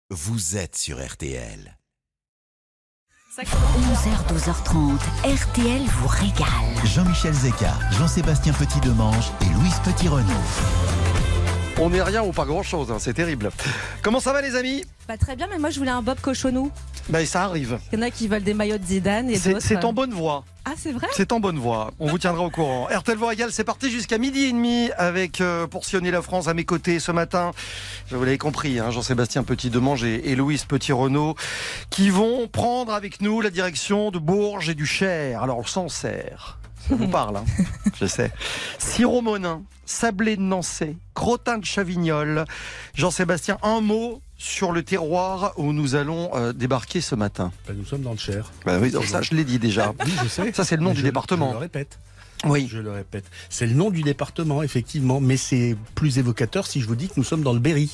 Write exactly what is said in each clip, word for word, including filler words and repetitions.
Vous êtes sur R T L. onze heures douze heures trente, R T L vous régale. Jean-Michel Zeka, Jean-Sébastien Petit-Demange et Louise Petit-Renaud. On n'est rien ou pas grand-chose, hein, c'est terrible. Comment ça va les amis ? Pas très bien, mais moi je voulais un Bob Cochonou. Ben ça arrive. Il y en a qui veulent des maillots de Zidane et C'est, d'autres... c'est en bonne voie. Ah, c'est vrai ? C'est en bonne voie. On vous tiendra au courant. R T L vous régale, c'est parti jusqu'à midi et demi avec euh, pour sillonner la France à mes côtés ce matin. Vous l'avez compris, hein, Jean-Sébastien Petit-Demange et, et Louise Petit-Renaud qui vont prendre avec nous la direction de Bourges et du Cher. Alors le Sancerre. Ça vous parle, hein, je sais. Sirop Monin, sablé de Nancy, crottin de Chavignol. Jean-Sébastien, un mot sur le terroir où nous allons euh, débarquer ce matin. Ben, nous sommes dans le Cher. Ben oui, donc ça, je l'ai dit déjà. Oui, je sais. Ça, c'est le nom Mais du je, département. Je le répète. Oui. Je le répète. C'est le nom du département, effectivement, mais c'est plus évocateur si je vous dis que nous sommes dans le Berry.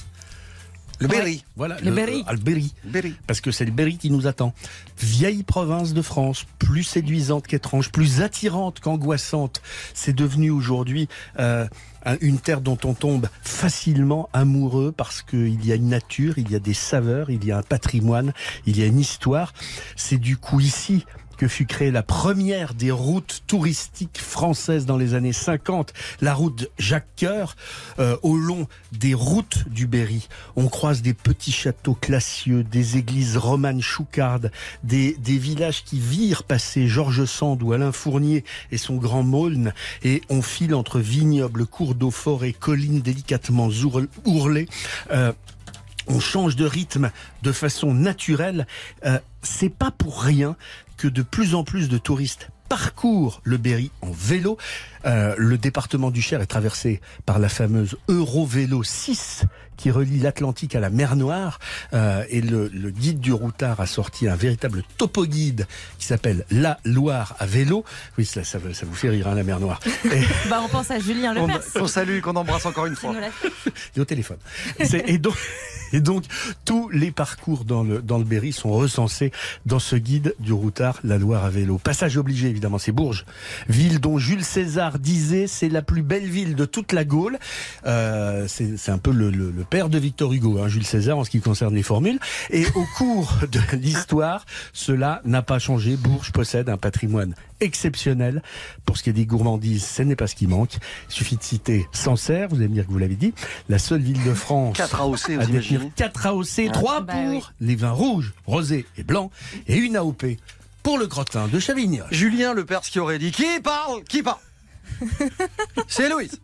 Le Berry. Voilà, le, le Berry. Ah, le Berry. Berry. Parce que c'est le Berry qui nous attend. Vieille province de France, plus séduisante qu'étrange, plus attirante qu'angoissante. C'est devenu aujourd'hui euh, une terre dont on tombe facilement amoureux parce qu'il y a une nature, il y a des saveurs, il y a un patrimoine, il y a une histoire. C'est du coup ici que fut créée la première des routes touristiques françaises dans les années cinquante, la route Jacques-Cœur, euh, au long des routes du Berry. On croise des petits châteaux classieux, des églises romanes choucardes, des, des villages qui virent passer Georges Sand ou Alain Fournier et son grand Maulne, et on file entre vignobles, cours d'eau, forêts, collines délicatement ourlées. Euh, on change de rythme de façon naturelle. Euh, c'est pas pour rien que de plus en plus de touristes parcourent le Berry en vélo. Euh, le département du Cher est traversé par la fameuse Eurovélo six qui relie l'Atlantique à la mer Noire. Euh, et le, le guide du routard a sorti un véritable topo-guide qui s'appelle La Loire à vélo. Oui, ça, ça, ça vous fait rire, hein, la mer Noire. Et... bah, on pense à Julien Lepers. On, on salue, qu'on embrasse encore une fois. Et au téléphone. C'est, et donc... Et donc, tous les parcours dans le, dans le Berry sont recensés dans ce guide du routard, La Loire à vélo. Passage obligé, évidemment, c'est Bourges. Ville dont Jules César disait, c'est la plus belle ville de toute la Gaule. Euh, c'est, c'est un peu le, le, le père de Victor Hugo, hein, Jules César, en ce qui concerne les formules. Et au cours de l'histoire, cela n'a pas changé. Bourges possède un patrimoine exceptionnel. Pour ce qui est des gourmandises, ce n'est pas ce qui manque. Il suffit de citer Sancerre, vous allez me dire que vous l'avez dit, la seule ville de France quatre A O C, à détenir quatre A O C, ah, trois bah pour oui. les vins rouges, rosés et blancs, et une A O P pour le crottin de Chavignol. Julien Lepers qui aurait dit qui parle Qui parle C'est Louise.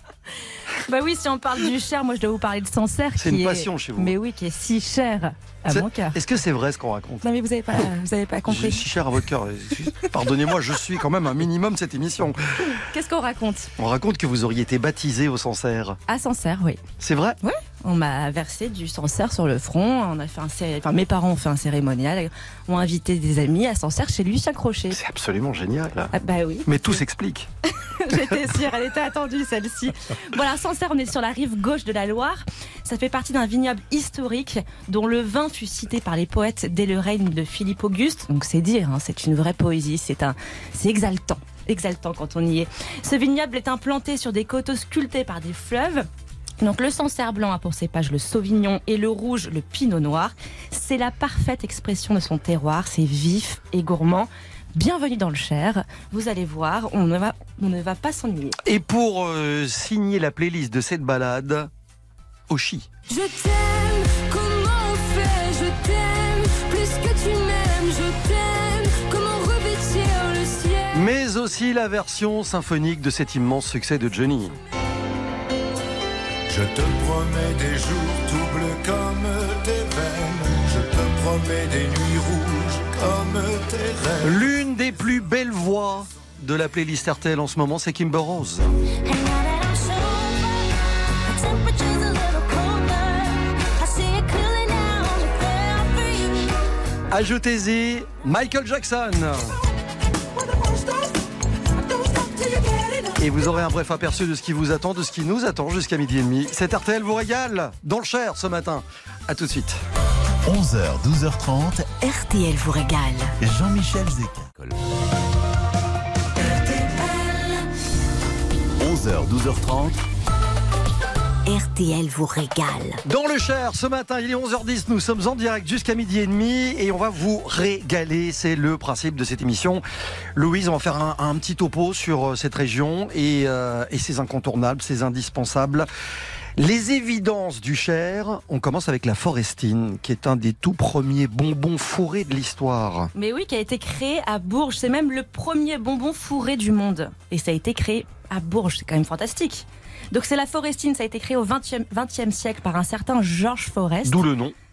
Bah oui, si on parle du Cher, moi je dois vous parler de Sancerre. C'est qui une est... passion chez vous. Mais oui, qui est si cher à C'est... mon cœur. Est-ce que c'est vrai ce qu'on raconte ? Non mais vous n'avez pas, vous avez pas Je compris. suis cher à votre cœur. Pardonnez-moi, je suis quand même un minimum cette émission. Qu'est-ce qu'on raconte ? On raconte que vous auriez été baptisé au Sancerre. À Sancerre, oui. C'est vrai ? Ouais. On m'a versé du Sancerre sur le front. On a fait un céré... enfin, mes parents ont fait un cérémonial, ont invité des amis à Sancerre chez Lucien Crochet. C'est absolument génial. Là. Ah, bah oui. Mais tout s'explique. J'étais sûre, elle était attendue celle-ci. Voilà, Sancerre, on est sur la rive gauche de la Loire. Ça fait partie d'un vignoble historique dont le vin fut cité par les poètes dès le règne de Philippe Auguste. Donc c'est dire, hein, c'est une vraie poésie, c'est un, c'est exaltant, exaltant quand on y est. Ce vignoble est implanté sur des coteaux sculptés par des fleuves. Donc le Sancerre blanc a pour cépage le Sauvignon et le rouge le Pinot noir. C'est la parfaite expression de son terroir, c'est vif et gourmand. Bienvenue dans le Cher, vous allez voir, on ne va, on ne va pas s'ennuyer. Et pour euh, signer la playlist de cette balade, Oshi. Je t'aime, comment on fait, je t'aime, plus que tu m'aimes, je t'aime, comment revêtir le ciel. Mais aussi la version symphonique de cet immense succès de Johnny. Je te promets des jours tout bleus comme tes veines. Je te promets des nuits rouges comme tes rêves. L'une des plus belles voix de la playlist R T L en ce moment, c'est Kimber Rose. Ajoutez-y Michael Jackson. Et vous aurez un bref aperçu de ce qui vous attend, de ce qui nous attend jusqu'à midi et demi. Cette R T L vous régale dans le Cher ce matin. A tout de suite. onze heures douze heures trente, R T L vous régale. Jean-Michel Zeka. onze heures douze heures trente, R T L vous régale. Dans le Cher, ce matin, il est onze heures dix, nous sommes en direct jusqu'à midi et demi et on va vous régaler, c'est le principe de cette émission. Louise, on va faire un, un petit topo sur cette région et, euh, et ses incontournables, ses indispensables. Les évidences du Cher, on commence avec la Forestine, qui est un des tout premiers bonbons fourrés de l'histoire. Mais oui, qui a été créé à Bourges. C'est même le premier bonbon fourré du monde. Et ça a été créé à Bourges, c'est quand même fantastique. Donc c'est la Forestine, ça a été créé au vingtième siècle par un certain Georges Forest. D'où le nom.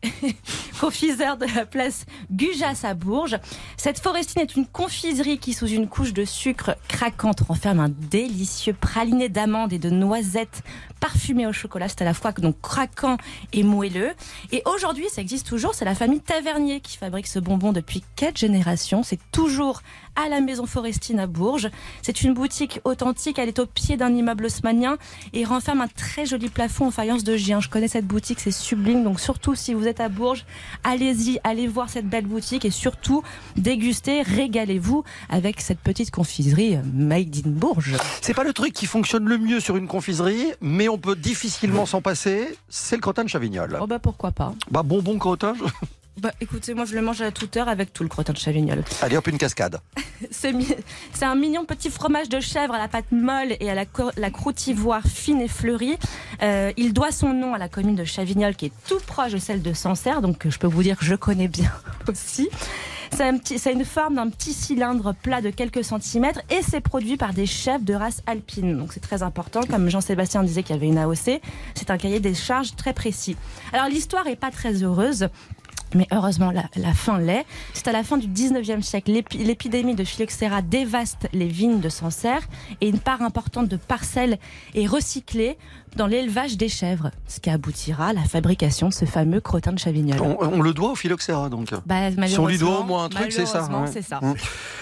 Confiseur de la place Gujas à Bourges. Cette Forestine est une confiserie qui, sous une couche de sucre craquante, renferme un délicieux praliné d'amandes et de noisettes parfumé au chocolat. C'est à la fois donc craquant et moelleux. Et aujourd'hui, ça existe toujours. C'est la famille Tavernier qui fabrique ce bonbon depuis quatre générations. C'est toujours à la maison Forestine à Bourges. C'est une boutique authentique. Elle est au pied d'un immeuble haussmannien et renferme un très joli plafond en faïence de Gien. Je connais cette boutique, c'est sublime. Donc surtout, si vous êtes à Bourges, allez-y, allez voir cette belle boutique et surtout dégustez, régalez-vous avec cette petite confiserie made in Bourges. C'est pas le truc qui fonctionne le mieux sur une confiserie, mais on peut difficilement s'en passer. C'est le crottin de Chavignol. Oh bah pourquoi pas. Bah bonbon crottin. Je... Bah écoutez, moi je le mange à toute heure avec tout le crottin de Chavignol. Allez hop, une cascade. C'est, mi- c'est un mignon petit fromage de chèvre à la pâte molle et à la, co- la croûte ivoire fine et fleurie. Euh, il doit son nom à la commune de Chavignol qui est tout proche de celle de Sancerre, donc je peux vous dire que je connais bien aussi. C'est, un petit, c'est une forme d'un petit cylindre plat de quelques centimètres et c'est produit par des chefs de race alpine. Donc c'est très important, comme Jean-Sébastien disait qu'il y avait une A O C, c'est un cahier des charges très précis. Alors l'histoire est pas très heureuse. Mais heureusement, la, la fin l'est. C'est à la fin du dix-neuvième siècle. L'épi- l'épidémie de phylloxéra dévaste les vignes de Sancerre et une part importante de parcelles est recyclée dans l'élevage des chèvres, ce qui aboutira à la fabrication de ce fameux crottin de Chavignol. On, on le doit au phylloxéra, donc. Bah, si on lui doit au moins un truc, c'est ça. Malheureusement, Ouais. c'est ça. Mmh.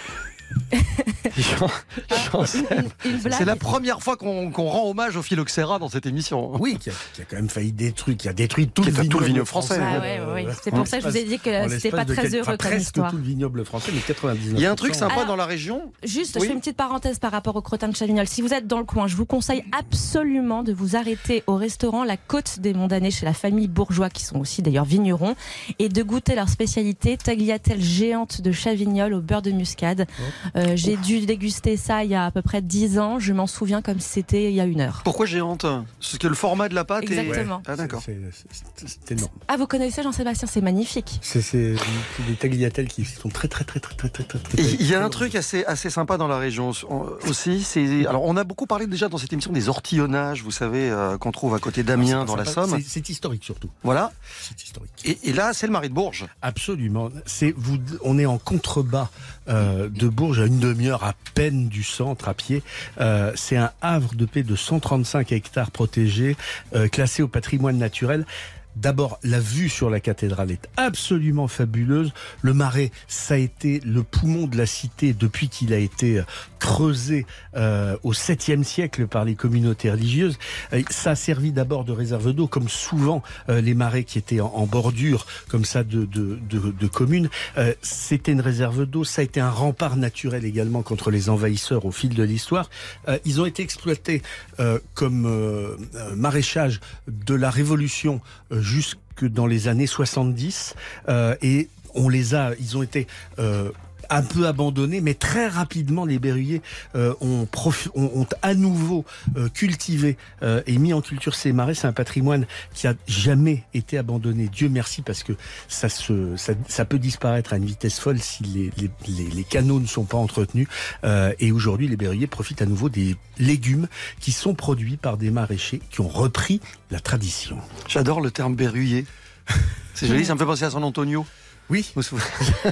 Jean- Jean- Une- une blague. C'est la première fois qu'on, qu'on rend hommage au phylloxéra dans cette émission. Oui, qui a, qui a quand même failli détruire, qui a détruit tout Qui le est tout vignoble le vignoble français. Ah ouais, ouais, ouais. C'est pour ça que je vous ai dit que En c'était pas l'espace de très quel- heureux enfin, comme presque histoire. tout le vignoble français, mais quatre-vingt-dix-neuf. Il y a un truc sympa Alors- dans la région. Juste, Oui. je fais une petite parenthèse par rapport au crottin de Chavignol. Si vous êtes dans le coin, je vous conseille absolument de vous arrêter au restaurant La Côte des Mondanais chez la famille Bourgeois, qui sont aussi d'ailleurs vignerons, et de goûter leur spécialité, tagliatelle géante de Chavignol au beurre de muscade. Euh, j'ai dû déguster ça il y a à peu près dix ans. Je m'en souviens comme si c'était il y a une heure. Pourquoi géante ? Parce que le format de la pâte Exactement. est... Ah d'accord. C'est, c'est- c'est- c'est énorme. Ah, vous connaissez Jean-Sébastien, c'est magnifique. C'est, c'est, c'est des tagliatelles qui sont très très très très très très très. très Et il y a un très truc assez, assez sympa dans la région aussi. C'est, alors on a beaucoup parlé déjà dans cette émission des ortillonnages, vous savez, euh, qu'on trouve à côté d'Amiens C'est dans la sympa. Somme. C'est, c'est historique surtout. Voilà. C'est historique. Et, et là, c'est le Marais de Bourges. Absolument. C'est, vous, on est en contrebas euh, de Bourges, à une demi-heure à peine du centre à pied. Euh, c'est un havre de paix de cent trente-cinq hectares protégés, euh, classé au patrimoine naturel. D'abord, la vue sur la cathédrale est absolument fabuleuse. Le Marais, ça a été le poumon de la cité depuis qu'il a été creusé euh, au septième siècle par les communautés religieuses. Euh, ça a servi d'abord de réserve d'eau, comme souvent euh, les marais qui étaient en, en bordure, comme ça, de, de, de, de communes. Euh, c'était une réserve d'eau. Ça a été un rempart naturel également contre les envahisseurs au fil de l'histoire. Euh, ils ont été exploités euh, comme euh, euh, maraîchage de la Révolution euh, jusque dans les années soixante-dix euh, et on les a, ils ont été euh, un peu abandonnés, mais très rapidement les berruyers euh, ont, profi- ont, ont à nouveau euh, cultivé euh, et mis en culture ces marais. C'est un patrimoine qui a jamais été abandonné. Dieu merci, parce que ça, se, ça, ça peut disparaître à une vitesse folle si les, les, les, les canaux ne sont pas entretenus. Euh, et aujourd'hui, les berruyers profitent à nouveau des légumes qui sont produits par des maraîchers qui ont repris la tradition. J'adore le terme berruyer. C'est joli, ça me fait penser à San Antonio. Oui. Vous vous souvenez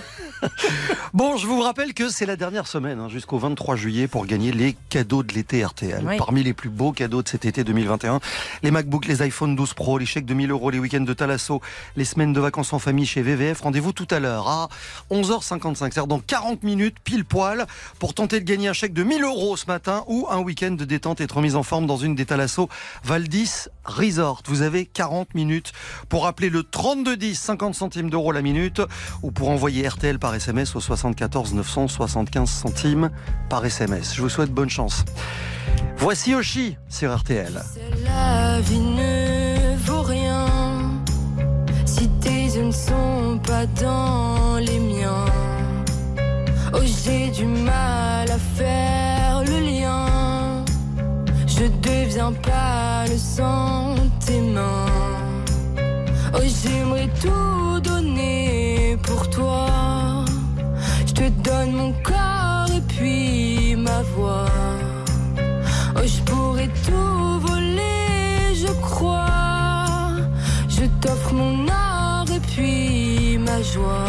Bon, je vous rappelle que c'est la dernière semaine, hein, jusqu'au vingt-trois juillet, pour gagner les cadeaux de l'été R T L. Oui. Parmi les plus beaux cadeaux de cet été deux mille vingt et un, les MacBooks, les iPhone douze Pro, les chèques de mille euros, les week-ends de Thalasso, les semaines de vacances en famille chez V V F. Rendez-vous tout à l'heure à onze heures cinquante-cinq, c'est-à-dire dans quarante minutes, pile poil, pour tenter de gagner un chèque de mille euros ce matin ou un week-end de détente et de remise en forme dans une des Thalasso Valdis Resort. Vous avez quarante minutes pour appeler le trente-deux dix, cinquante centimes d'euros la minute, ou pour envoyer R T L par par S M S au soixante-quatorze neuf cents, soixante-quinze centimes par S M S. Je vous souhaite bonne chance. Voici Oshi sur R T L. La vie ne vaut rien si tes yeux ne sont pas dans les miens. Oh, j'ai du mal à faire le lien. Je deviens pâle sans tes mains. Oh, j'aimerais tout donner pour toi. Je te donne mon corps et puis ma voix. Oh, je pourrais tout voler, je crois. Je t'offre mon or et puis ma joie.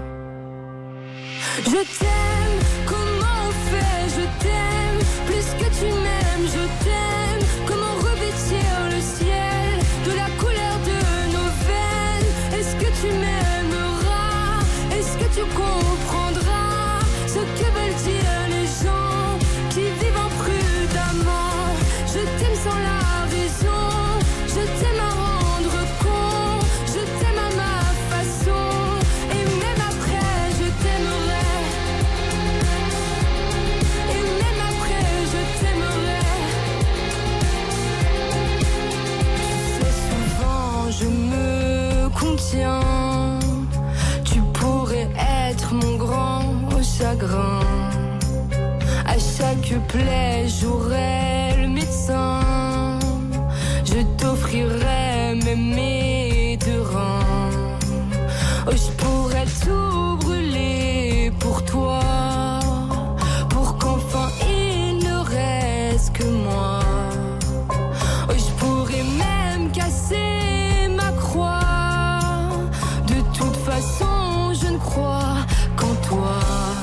Je t'aime, comment on fait, je t'aime. Plus que tu m'aimes, je t'aime. Comment revêtir le ciel de la couleur de nos veines. Est-ce que tu m'aimeras? Est-ce que tu comprendras ce que veulent dire les gens qui vivent imprudemment? Je t'aime sans la raison, je t'aime à rendre compte, je t'aime à ma façon, et même après je t'aimerai, et même après je t'aimerai. Tu sais, souvent je me contiens, tu pourrais être mon grand chagrin. À chaque plaie, j'aurai le médecin. Je t'offrirai même mes deux reins. Oh, je pourrais tout brûler pour toi, pour qu'enfin il ne reste que moi. Oh, je pourrais même casser ma croix. De toute façon, je ne crois qu'en toi.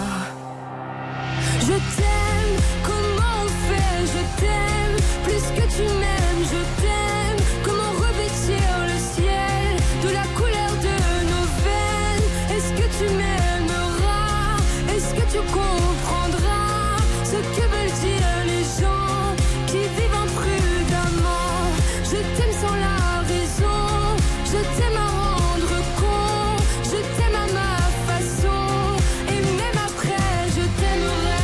Je t'aime, comment on fait, je t'aime. Plus que tu m'aimes, je t'aime. Comment revêtir le ciel de la couleur de nos veines. Est-ce que tu m'aimeras? Est-ce que tu comprendras ce que veulent dire les gens qui vivent imprudemment? Je t'aime sans la raison, je t'aime à rendre compte, je t'aime à ma façon, et même après je t'aimerai.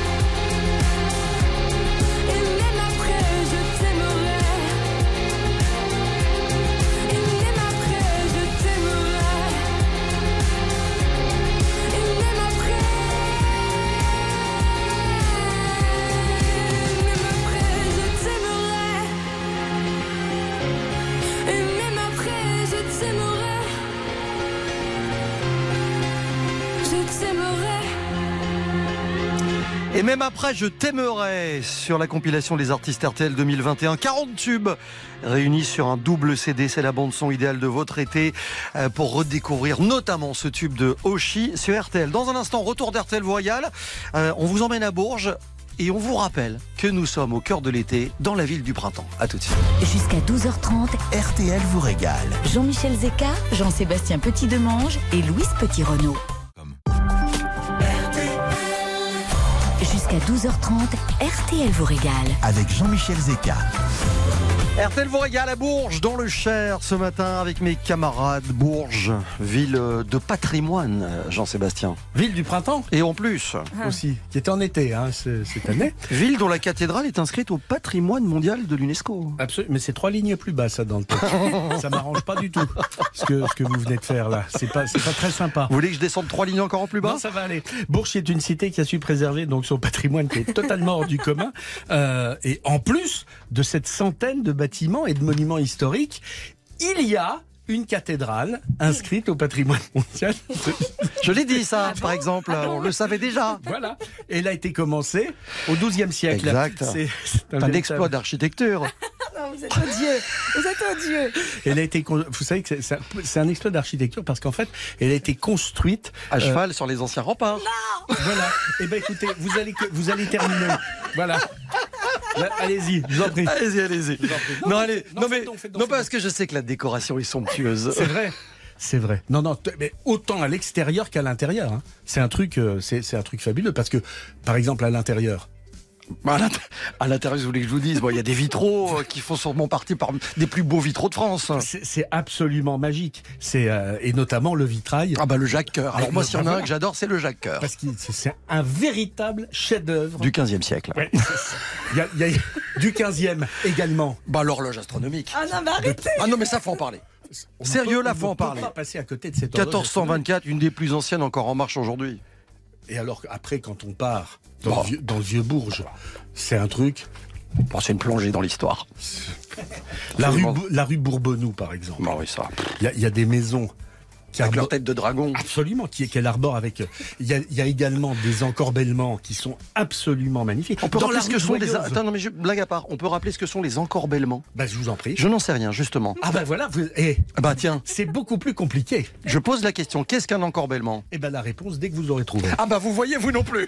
Et même après je t'aimerai. Et même après je t'aimerai. Et même après. Même après je t'aimerai. Et même après je t'aimerai. Je t'aimerai. Et même après, je t'aimerai sur la compilation des artistes R T L deux mille vingt et un. quarante tubes réunis sur un double C D. C'est la bande-son idéale de votre été euh, pour redécouvrir notamment ce tube de Oshi sur R T L. Dans un instant, retour d'R T L Royal. Euh, on vous emmène à Bourges et on vous rappelle que nous sommes au cœur de l'été dans la ville du printemps. À tout de suite. Jusqu'à douze heures trente, R T L vous régale. Jean-Michel Zeka, Jean-Sébastien Petit-Demange et Louise Petit-Renaud. Jusqu'à douze heures trente, R T L vous régale. Avec Jean-Michel Zeka. R T L vous régale à Bourges, dans le Cher, ce matin avec mes camarades. Bourges, ville de patrimoine, Jean-Sébastien. Ville du printemps Et en plus, aussi, qui était en été hein, ce- cette année. ville dont la cathédrale est inscrite au patrimoine mondial de l'UNESCO. Absolument, mais c'est trois lignes plus bas ça dans le texte. Ça m'arrange pas du tout ce que, ce que vous venez de faire là. C'est pas, c'est pas très sympa. Vous voulez que je descende trois lignes encore en plus bas? Non, ça va aller. Bourges est une cité qui a su préserver donc son patrimoine qui est totalement hors du commun. Euh, et en plus de cette centaine de bâtiments et de monuments historiques, il y a une cathédrale inscrite au patrimoine mondial. Je l'ai dit ça, par exemple, on le savait déjà. Voilà. Et elle a été commencée au douzième siècle. Exact. C'est, c'est Un véritable- exploit d'architecture. Non, vous êtes odieux. Vous êtes odieux. Elle a été, con- vous savez que c'est, c'est un- c'est un exploit d'architecture parce qu'en fait, elle a été construite. À cheval sur les anciens remparts. Voilà. Eh ben écoutez, vous allez, que- vous allez terminer. Voilà. Là, allez-y, je vous en prie. Allez-y, allez-y. Non, Non, allez. non, Non, faites mais, donc, faites donc, non faites parce que je sais que la décoration est somptueuse. C'est vrai. C'est vrai. Non, non, t- mais autant à l'extérieur qu'à l'intérieur. hein. C'est un truc, euh, c'est, c'est un truc fabuleux parce que, par exemple, à l'intérieur, Bah, à l'intérieur, vous voulez que je vous dise, bon, il y a des vitraux qui font sûrement partie par des plus beaux vitraux de France. C'est, c'est absolument magique. C'est euh, et notamment le vitrail. Ah bah le Jacques Coeur. Alors moi, s'il y en a un que j'adore, c'est le Jacques Coeur. Parce que c'est un véritable chef-d'œuvre du quinzième siècle. Ouais, il y a, il y a du quinzième également. Bah l'horloge astronomique. Ah non, mais arrêtez. Ah non, mais ça faut en parler. On Sérieux, là, faut en parler. On ne peut pas passer à côté de cette quatorze cent vingt-quatre, une des plus anciennes encore en marche aujourd'hui. Et alors après, quand on part dans, bon. le, vieux, dans le vieux Bourges, c'est un truc. Bon, c'est une plongée dans l'histoire. La rue, la rue Bourbonnoux, par exemple. Bah oui, ça. Il y, y a des maisons qui avec arbore... leur tête de dragon. Absolument, qui qu'elle arbore avec. Il y, a, il y a également des encorbellements qui sont absolument magnifiques. On peut dans rappeler ce que sont joyeuse. les. Attends, non mais je... blague à part. On peut rappeler ce que sont les encorbellements. Bah, je vous en prie. Je n'en sais rien, justement. Ah bah voilà. Vous... Eh, bah tiens. C'est beaucoup plus compliqué. Je pose la question. Qu'est-ce qu'un encorbellement? Eh ben la réponse dès que vous aurez trouvé. Ah bah vous voyez, vous non plus.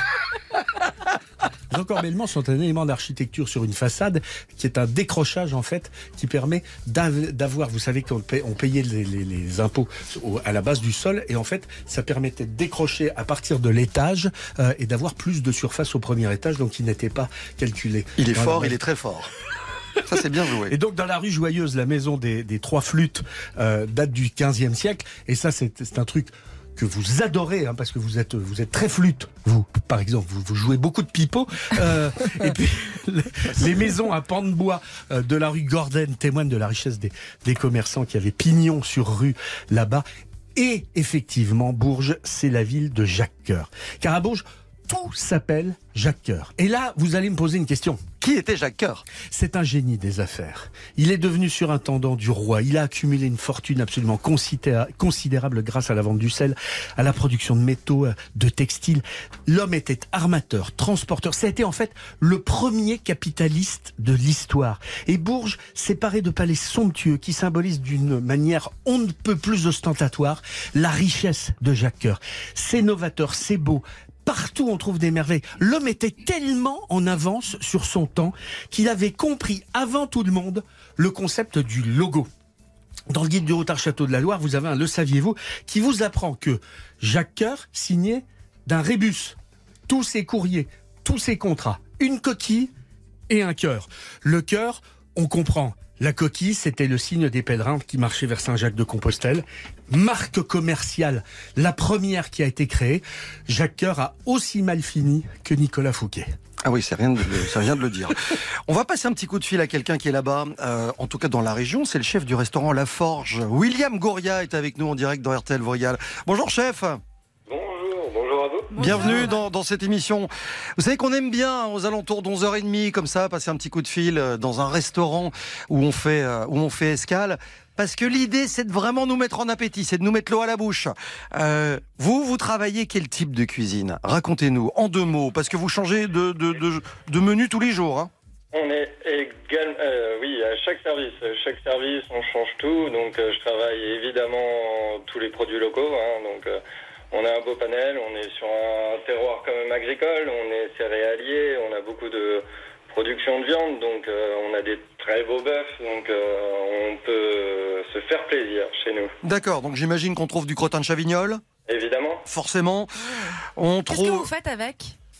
Les encorbellements sont un élément d'architecture sur une façade qui est un décrochage en fait qui permet d'avoir, vous savez qu'on paye, on payait les, les, les impôts à la base du sol et en fait ça permettait de décrocher à partir de l'étage euh, et d'avoir plus de surface au premier étage donc il n'était pas calculé. Il est Dans fort, la... il est très fort. Ça c'est bien joué. Et donc dans la rue Joyeuse, la maison des, des trois flûtes euh, date du quinzième siècle et ça c'est, c'est un truc que vous adorez, hein, parce que vous êtes, vous êtes très flûte, vous, par exemple, vous, vous jouez beaucoup de pipeaux. Euh, et puis, les, les maisons à pans de bois euh, de la rue Gordon témoignent de la richesse des, des commerçants qui avaient pignon sur rue là-bas. Et effectivement, Bourges, c'est la ville de Jacques Coeur. Car à Bourges, tout s'appelle Jacques Coeur. Et là, vous allez me poser une question. Qui était Jacques Coeur? C'est un génie des affaires. Il est devenu surintendant du roi. Il a accumulé une fortune absolument considérable grâce à la vente du sel, à la production de métaux, de textiles. L'homme était armateur, transporteur. Ça a été en fait le premier capitaliste de l'histoire. Et Bourges, séparé de palais somptueux qui symbolisent d'une manière on ne peut plus ostentatoire la richesse de Jacques Coeur. C'est novateur, c'est beau. Partout on trouve des merveilles. L'homme était tellement en avance sur son temps qu'il avait compris avant tout le monde le concept du logo. Dans le guide du Routard Château de la Loire, vous avez un Le saviez-vous qui vous apprend que Jacques Coeur signait d'un rébus tous ses courriers, tous ses contrats, une coquille et un cœur. Le cœur, on comprend. La coquille, c'était le signe des pèlerins qui marchaient vers Saint-Jacques-de-Compostelle. Marque commerciale, la première qui a été créée. Jacques Coeur a aussi mal fini que Nicolas Fouquet. Ah oui, c'est rien de, c'est rien de le dire. On va passer un petit coup de fil à quelqu'un qui est là-bas, euh, en tout cas dans la région. C'est le chef du restaurant La Forge. William Goria est avec nous en direct dans R T L Voyal. Bonjour chef. Bonjour, bonjour à vous. Bienvenue dans, dans cette émission. Vous savez qu'on aime bien, aux alentours d'onze heures trente, comme ça, passer un petit coup de fil dans un restaurant où on fait, où on fait escale. Parce que l'idée, c'est de vraiment nous mettre en appétit, c'est de nous mettre l'eau à la bouche. Euh, vous, vous travaillez quel type de cuisine? Racontez-nous, en deux mots, parce que vous changez de, de, de, de menu tous les jours. Hein. On est également, euh, oui, à chaque service, chaque service, on change tout. Donc, euh, je travaille évidemment tous les produits locaux. Hein, donc, euh, on a un beau panel, on est sur un terroir quand même agricole, on est céréalier, on a beaucoup de production de viande, donc euh, on a des très beaux bœufs, donc euh, on peut se faire plaisir chez nous. D'accord, donc j'imagine qu'on trouve du crottin de Chavignol. Évidemment. Forcément. On Qu'est-ce trouve... que vous faites avec?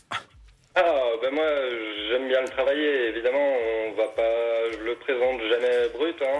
Ah, ben moi, j'aime bien le travailler, évidemment, on va pas, je le présente jamais brut, hein.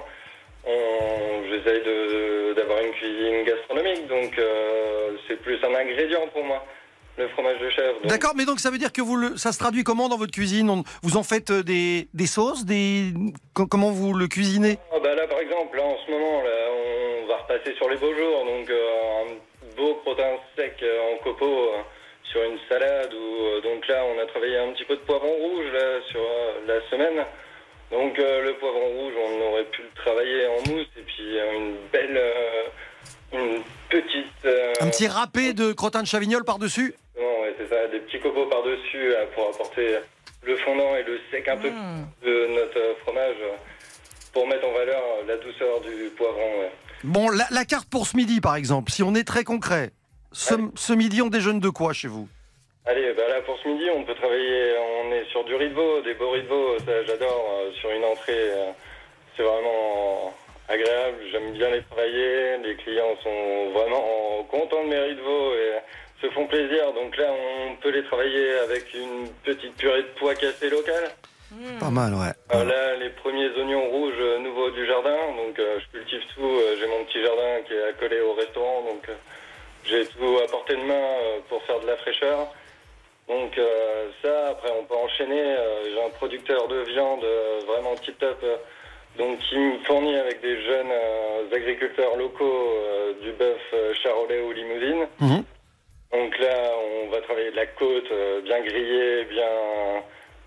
On, j'essaye de, d'avoir une cuisine gastronomique, donc euh, c'est plus un ingrédient pour moi. Le fromage de chèvre. Donc... D'accord, mais donc ça veut dire que vous le, ça se traduit comment dans votre cuisine? On, vous en faites des, des sauces, des, comment vous le cuisinez? Ah bah là, par exemple, là, en ce moment, là, on va repasser sur les beaux jours, donc euh, un beau crottin sec euh, en copeaux euh, sur une salade. Ou euh, donc là, on a travaillé un petit peu de poivron rouge là sur euh, la semaine. Donc euh, le poivron rouge, on aurait pu le travailler en mousse et puis euh, une belle, euh, une petite. Euh... Un petit râpé de crottin de Chavignol par-dessus? Non, ouais, c'est ça, des petits copeaux par-dessus euh, pour apporter le fondant et le sec un peu Mmh. de notre euh, fromage euh, pour mettre en valeur euh, la douceur du poivron. Ouais. Bon, la, la carte pour ce midi, par exemple, si on est très concret, ce, ce midi, on déjeune de quoi chez vous? Allez, bah là pour ce midi, on peut travailler, on est sur du riz de veau, des beaux riz de veau, ça j'adore, euh, sur une entrée, euh, c'est vraiment agréable, j'aime bien les travailler, les clients sont vraiment contents de mes riz de veau et se font plaisir. Donc là, on peut les travailler avec une petite purée de pois cassés locale. Mmh. Pas mal, ouais. Euh, là, les premiers oignons rouges euh, nouveaux du jardin. Donc, euh, je cultive tout. Euh, j'ai mon petit jardin qui est accolé au restaurant. Donc, euh, j'ai tout à portée de main euh, pour faire de la fraîcheur. Donc, euh, ça, après, on peut enchaîner. Euh, j'ai un producteur de viande euh, vraiment tip-top. Euh, donc, qui me fournit avec des jeunes euh, agriculteurs locaux euh, du bœuf euh, charolais ou limousine. Mmh. Donc là, on va travailler de la côte euh, bien grillée, bien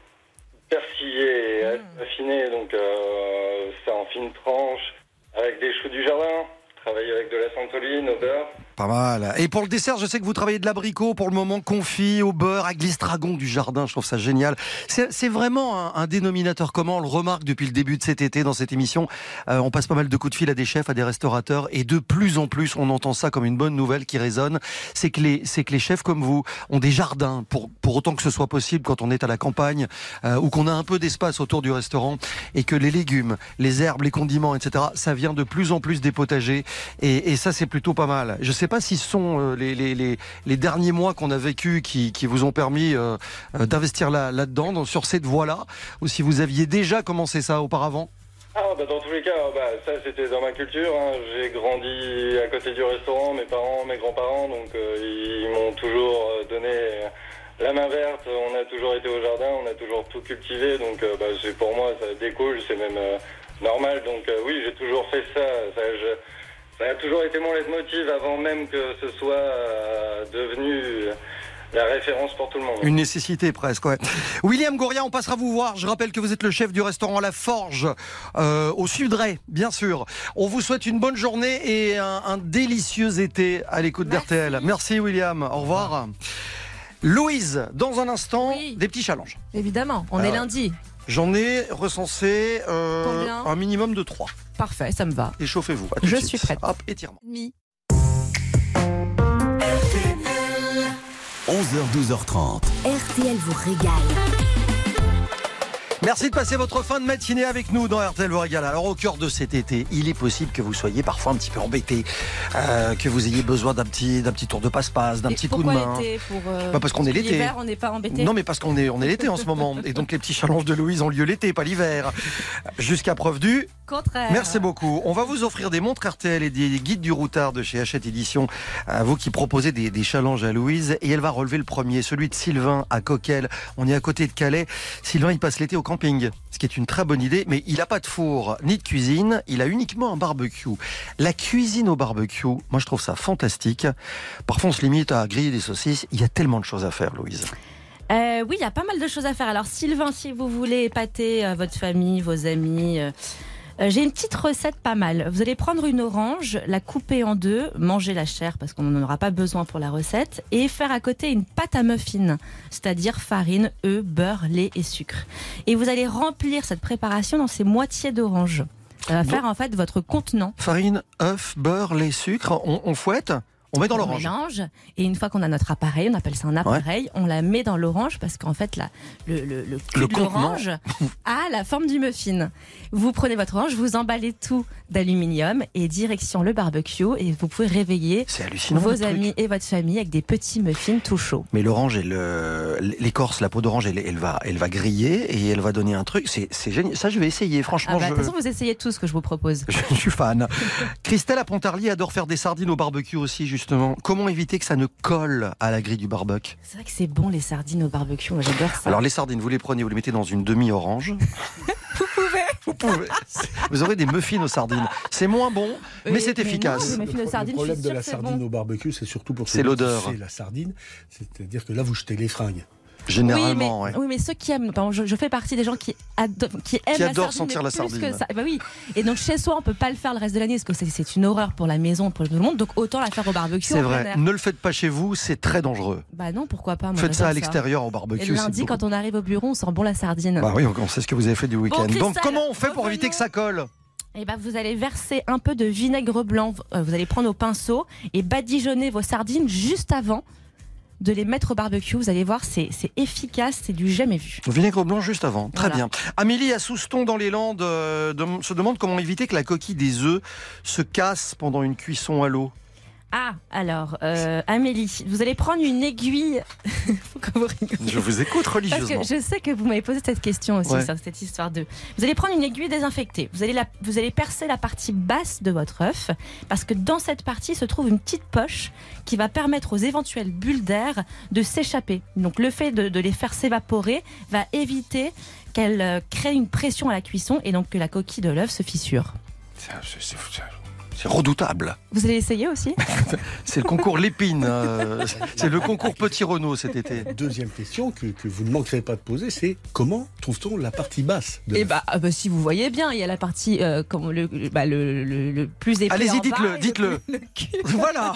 persillée et mmh. affinée. Donc euh, ça en fine tranche, avec des choux du jardin. Travailler avec de la santoline au beurre. Pas mal. Et pour le dessert, je sais que vous travaillez de l'abricot pour le moment, confit au beurre, avec l'estragon du jardin. Je trouve ça génial. C'est, c'est vraiment un, un dénominateur commun. On le remarque depuis le début de cet été dans cette émission. Euh, on passe pas mal de coups de fil à des chefs, à des restaurateurs. Et de plus en plus, on entend ça comme une bonne nouvelle qui résonne. C'est que les, c'est que les chefs comme vous ont des jardins, pour, pour autant que ce soit possible quand on est à la campagne, euh, ou qu'on a un peu d'espace autour du restaurant, et que les légumes, les herbes, les condiments, et cetera, ça vient de plus en plus des potagers. Et, et ça, c'est plutôt pas mal. Je sais pas si ce sont euh, les, les, les, les derniers mois qu'on a vécu qui, qui vous ont permis euh, euh, d'investir là, là-dedans, dans, sur cette voie-là, ou si vous aviez déjà commencé ça auparavant. Ah, bah, dans tous les cas, bah, ça c'était dans ma culture. Hein. J'ai grandi à côté du restaurant, mes parents, mes grands-parents, donc euh, ils m'ont toujours donné la main verte. On a toujours été au jardin, on a toujours tout cultivé, donc euh, bah, c'est, pour moi ça découle, c'est même euh, normal. Donc euh, oui, j'ai toujours fait ça. ça je, Ça a toujours été mon leitmotiv avant même que ce soit euh, devenu la référence pour tout le monde. Une nécessité presque, ouais. William Gouria, on passera vous voir. Je rappelle que vous êtes le chef du restaurant La Forge, euh, au Sudray, bien sûr. On vous souhaite une bonne journée et un, un délicieux été à l'écoute d'R T L. Merci William, au revoir. Louise, dans un instant, oui. Des petits challenges. Évidemment, on Alors, est lundi. J'en ai recensé euh, un minimum de trois. Parfait, ça me va. Échauffez-vous. Je suis prête. Hop, étirement. Mi. onze heures douze heures trente. R T L vous régale. Merci de passer votre fin de matinée avec nous dans R T L vous régale. Alors au cœur de cet été, il est possible que vous soyez parfois un petit peu embêté, euh, que vous ayez besoin d'un petit, d'un petit tour de passe-passe, d'un Et petit coup de main. Pourquoi l'été pour, euh, bah parce qu'on est l'été. L'hiver, on n'est pas embêté. Non mais parce qu'on est, on est l'été en ce moment. Et donc les petits challenges de Louise ont lieu l'été, pas l'hiver. Jusqu'à preuve du contraire. Merci beaucoup. On va vous offrir des montres R T L et des guides du routard de chez Hachette Édition. À vous qui proposez des, des challenges à Louise. Et elle va relever le premier, celui de Sylvain à Coquel. On est à côté de Calais. Sylvain, il passe l'été au camping, ce qui est une très bonne idée, mais il n'a pas de four ni de cuisine. Il a uniquement un barbecue. La cuisine au barbecue, moi je trouve ça fantastique. Parfois on se limite à griller des saucisses. Il y a tellement de choses à faire, Louise. Euh, oui, il y a pas mal de choses à faire. Alors Sylvain, si vous voulez épater euh, votre famille, vos amis... Euh... Euh, j'ai une petite recette pas mal. Vous allez prendre une orange, la couper en deux, manger la chair parce qu'on n'en aura pas besoin pour la recette, et faire à côté une pâte à muffins, c'est-à-dire farine, œufs, beurre, lait et sucre. Et vous allez remplir cette préparation dans ces moitiés d'orange. Ça va faire en fait votre contenant. Farine, œufs, beurre, lait, sucre, on, on fouette ? On met dans l'orange. On mélange, et une fois qu'on a notre appareil, on appelle ça un appareil, ouais. On la met dans l'orange parce qu'en fait, la, le, le, le cul le de l'orange a la forme du muffin. Vous prenez votre orange, vous emballez tout d'aluminium et direction le barbecue, et vous pouvez réveiller vos amis et votre famille avec des petits muffins tout chauds. Mais l'orange, elle, l'écorce, la peau d'orange, elle, elle, va, elle va griller et elle va donner un truc. C'est, c'est génial. Ça, je vais essayer, franchement. Ah bah, je... De toute façon, vous essayez tout ce que je vous propose. Je, je suis fan. Christelle à Pontarlier adore faire des sardines au barbecue aussi, justement. Comment éviter que ça ne colle à la grille du barbecue ? C'est vrai que c'est bon les sardines au barbecue, moi j'adore ça. Alors les sardines, vous les prenez, vous les mettez dans une demi-orange. Vous pouvez. Vous pouvez. Vous aurez des muffins aux sardines. C'est moins bon, mais oui, c'est efficace. Non, le, pro- le problème de la sardine bon. au barbecue, c'est surtout pour c'est l'odeur. C'est la sardine, c'est-à-dire que là vous jetez les fringues. Généralement, oui mais, ouais. oui, mais ceux qui aiment, je, je fais partie des gens qui, ado- qui aiment qui la adorent sardine, sentir la sardine. Que ça. Bah oui. Et donc chez soi, on peut pas le faire le reste de l'année parce que c'est, c'est une horreur pour la maison, pour tout le monde. Donc autant la faire au barbecue. C'est vrai. Ne le faites pas chez vous, c'est très dangereux. Bah non, pourquoi pas. Moi, faites ça à l'extérieur au barbecue. Et lundi, quand on arrive au bureau, on sent bon la sardine. Bah oui, on sait ce que vous avez fait du week-end. Bon, donc comment on fait pour revenons. éviter que ça colle ? Eh ben, vous allez verser un peu de vinaigre blanc. Vous allez prendre au pinceau et badigeonner vos sardines juste avant de les mettre au barbecue. Vous allez voir, c'est, c'est efficace, c'est du jamais vu. Vinaigre blanc juste avant, très voilà. bien. Amélie à Souston dans les Landes euh, de, se demande comment éviter que la coquille des œufs se casse pendant une cuisson à l'eau. Ah, alors, euh, Amélie, vous allez prendre une aiguille. Faut que vous rigolez. Je vous écoute religieusement. Parce que je sais que vous m'avez posé cette question aussi, Ouais. sur cette histoire de. Vous allez prendre une aiguille désinfectée. Vous allez, la... vous allez percer la partie basse de votre œuf, parce que dans cette partie se trouve une petite poche qui va permettre aux éventuelles bulles d'air de s'échapper. Donc le fait de, de les faire s'évaporer va éviter qu'elles euh, créent une pression à la cuisson et donc que la coquille de l'œuf se fissure. C'est, c'est- c'est- c'est redoutable. Vous allez essayer aussi? C'est le concours Lépine. euh, c'est le concours Petit Renault cet été. Deuxième question que, que vous ne manquerez pas de poser, c'est comment trouve-t-on la partie basse de Eh l'œuf bah, ah bah, si vous voyez bien, il y a la partie euh, comme le, le- bah, le, le, le plus épais. Allez-y, en bas dites-le, et le dites-le. plus- le cul. Voilà.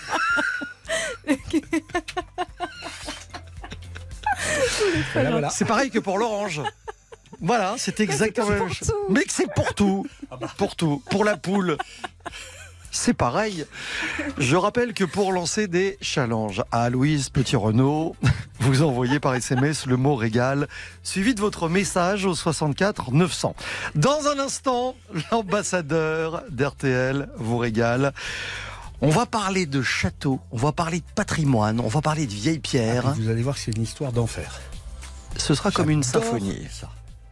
Voilà, voilà. C'est pareil que pour l'orange. Voilà, c'est exactement la même pour chose. tout. Mais que c'est pour tout. Pour tout. Pour la poule. C'est pareil. Je rappelle que pour lancer des challenges à Louise Petit-Renault, vous envoyez par S M S le mot régal, suivi de votre message au soixante-quatre neuf cents. Dans un instant, l'ambassadeur d'R T L vous régale. On va parler de château, on va parler de patrimoine, on va parler de vieilles pierres. Ah, vous allez voir que c'est une histoire d'enfer. Ce sera comme une J'adore symphonie. ça.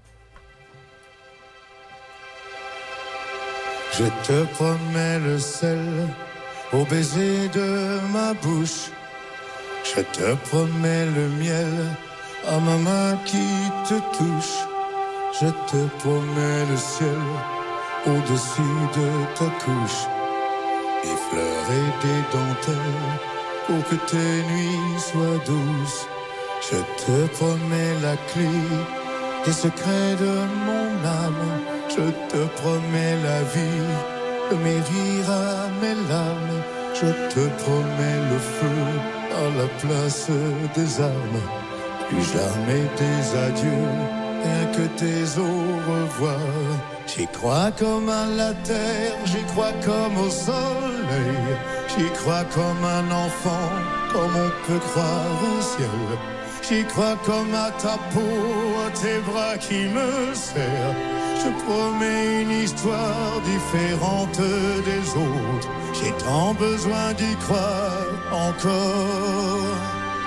Je te promets le sel au baiser de ma bouche. Je te promets le miel à ma main qui te touche. Je te promets le ciel au-dessus de ta couche. Des fleurs et des dentelles pour que tes nuits soient douces. Je te promets la clé des secrets de mon âme. Je te promets la vie, de mes rires à mes larmes. Je te promets le feu à la place des armes. Plus jamais des adieux, rien que tes au revoir. J'y crois comme à la terre, j'y crois comme au soleil. J'y crois comme un enfant, comme on peut croire au ciel. J'y crois comme à ta peau, à tes bras qui me serrent. Je promets une histoire différente des autres. J'ai tant besoin d'y croire encore.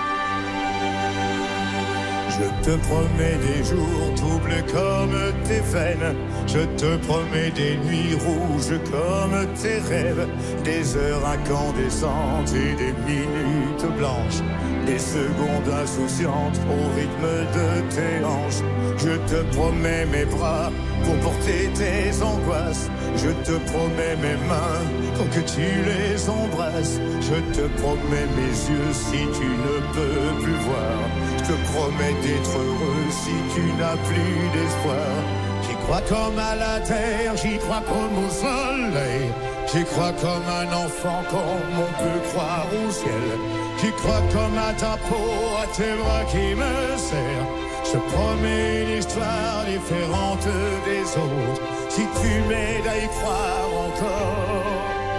Je te promets des jours troubles comme tes veines. Je te promets des nuits rouges comme tes rêves. Des heures incandescentes et des minutes blanches. Des secondes insouciantes au rythme de tes hanches. Je te promets mes bras pour porter tes angoisses. Je te promets mes mains pour que tu les embrasses. Je te promets mes yeux si tu ne peux plus voir. Je te promets d'être heureux si tu n'as plus d'espoir. J'y crois comme à la terre, j'y crois comme au soleil. J'y crois comme un enfant, comme on peut croire au ciel. J'y crois comme à ta peau, à tes bras qui me serrent. Je te promets une histoire différente des autres. Si tu m'aides à y croire encore.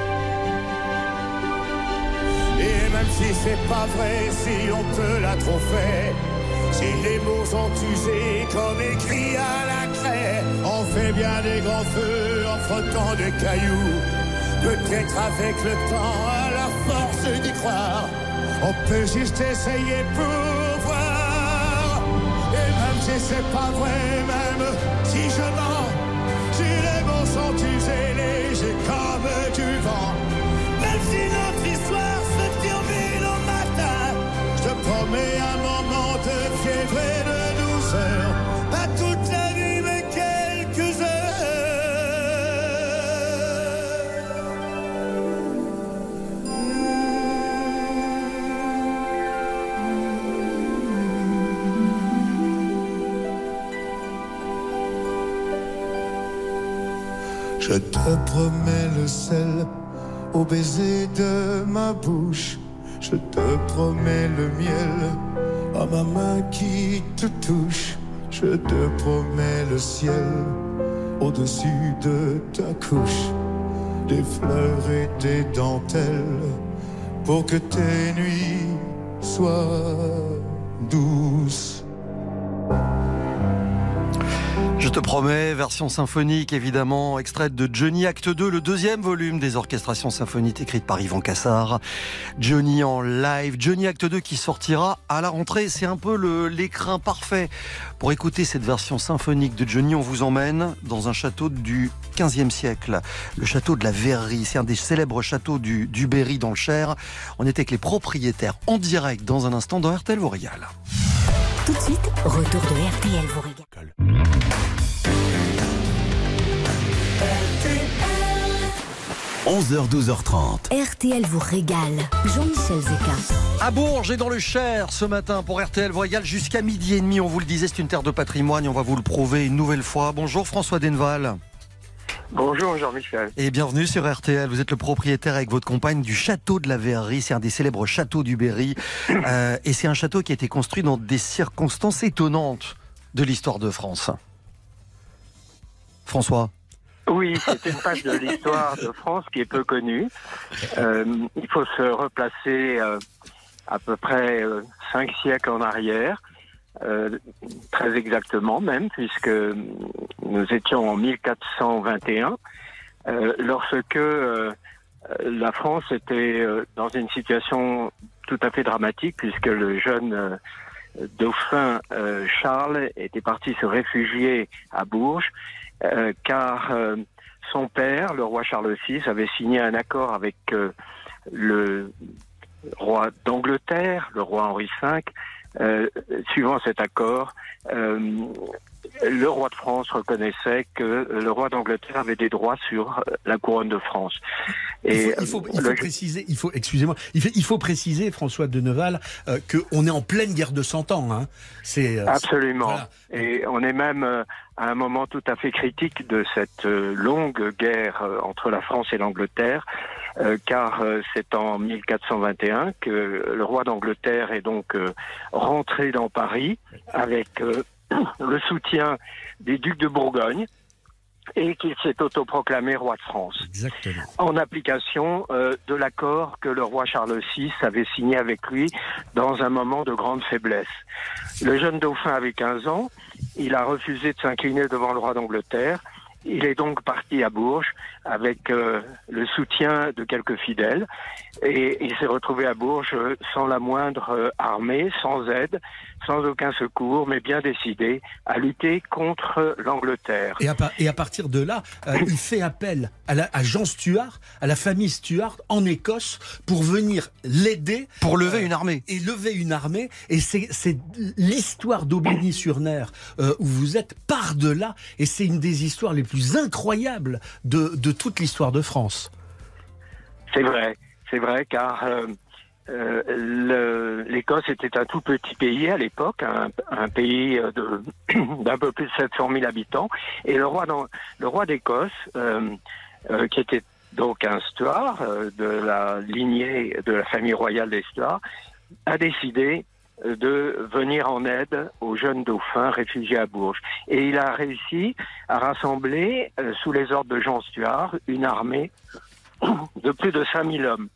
Et même si c'est pas vrai, si on te l'a trop fait, si les mots sont usés comme écrits à la craie, on fait bien des grands feux en frottant des cailloux. Peut-être avec le temps, à la force d'y croire, on peut juste essayer pour voir. Et même si c'est pas vrai, même si je mens, si les mots sont usés, légers comme du vent, même si notre histoire se termine au matin, je te promets un moment de fièvre et de douceur, pas toute la vie mais quelques heures. Je te promets le sel au baiser de ma bouche. Je te promets le miel à ma main qui te touche. Je te promets le ciel au-dessus de ta couche. Des fleurs et des dentelles pour que tes nuits soient douces. Je te promets, version symphonique évidemment, extraite de Johnny Acte deux, le deuxième volume des orchestrations symphoniques écrites par Yvan Cassard. Johnny en live, Johnny Acte deux qui sortira à la rentrée. C'est un peu le, l'écrin parfait pour écouter cette version symphonique de Johnny. On vous emmène dans un château du quinzième siècle, le château de la Verrerie. C'est un des célèbres châteaux du, du Berry dans le Cher. On était avec les propriétaires en direct dans un instant dans R T L vous régale. Tout de suite, retour de R T L vous régale. onze heures douze heures trente. R T L vous régale. Jean-Michel Zeka. À Bourges et dans le Cher ce matin pour R T L vous régale jusqu'à midi et demi. On vous le disait, c'est une terre de patrimoine et on va vous le prouver une nouvelle fois. Bonjour François Denval. Bonjour Jean-Michel. Et bienvenue sur R T L. Vous êtes le propriétaire avec votre compagne du château de la Verrerie. C'est un des célèbres châteaux du Berry. Euh, et c'est un château qui a été construit dans des circonstances étonnantes de l'histoire de France. François. Oui, c'est une page de l'histoire de France qui est peu connue. Euh, il faut se replacer euh, à peu près euh, cinq siècles en arrière, euh, très exactement même, puisque nous étions en mille quatre cent vingt et un, euh, lorsque euh, la France était euh, dans une situation tout à fait dramatique, puisque le jeune euh, dauphin euh, Charles était parti se réfugier à Bourges, Euh, car euh, son père, le roi Charles six, avait signé un accord avec euh, le roi d'Angleterre, le roi Henri cinq. Euh, suivant cet accord, euh, le roi de France reconnaissait que le roi d'Angleterre avait des droits sur la couronne de France. Et il faut, il faut, il faut le... préciser, il faut, excusez-moi, il faut, il faut préciser, François Denval, euh, qu'on est en pleine guerre de cent ans. Hein. C'est, euh, Absolument. Voilà. Et on est même euh, à un moment tout à fait critique de cette euh, longue guerre euh, entre la France et l'Angleterre, euh, car euh, c'est en mille quatre cent vingt et un que le roi d'Angleterre est donc euh, rentré dans Paris avec euh, le soutien des ducs de Bourgogne, et qu'il s'est autoproclamé roi de France. Exactement. En application euh, de l'accord que le roi Charles six avait signé avec lui dans un moment de grande faiblesse. Le jeune dauphin avait quinze ans, il a refusé de s'incliner devant le roi d'Angleterre. Il est donc parti à Bourges avec euh, le soutien de quelques fidèles, et il s'est retrouvé à Bourges sans la moindre euh, armée, sans aide, sans aucun secours, mais bien décidé à lutter contre l'Angleterre. Et à, et à partir de là, euh, il fait appel à, la, à Jean Stuart, à la famille Stuart en Écosse, pour venir l'aider. Pour lever euh, une armée. Et lever une armée. Et c'est, c'est l'histoire d'Aubigny-sur-Ner euh, où vous êtes par-delà. Et c'est une des histoires les plus incroyables de, de toute l'histoire de France. C'est vrai, c'est vrai, car... Euh... Euh, le, l'Écosse était un tout petit pays à l'époque, un, un pays de, d'un peu plus de sept cent mille habitants, et le roi, dans, le roi d'Écosse, euh, euh, qui était donc un Stuart euh, de la lignée de la famille royale des Stuart, a décidé de venir en aide aux jeunes dauphins réfugiés à Bourges. Et il a réussi à rassembler, euh, sous les ordres de Jean Stuart, une armée de plus de cinq mille hommes.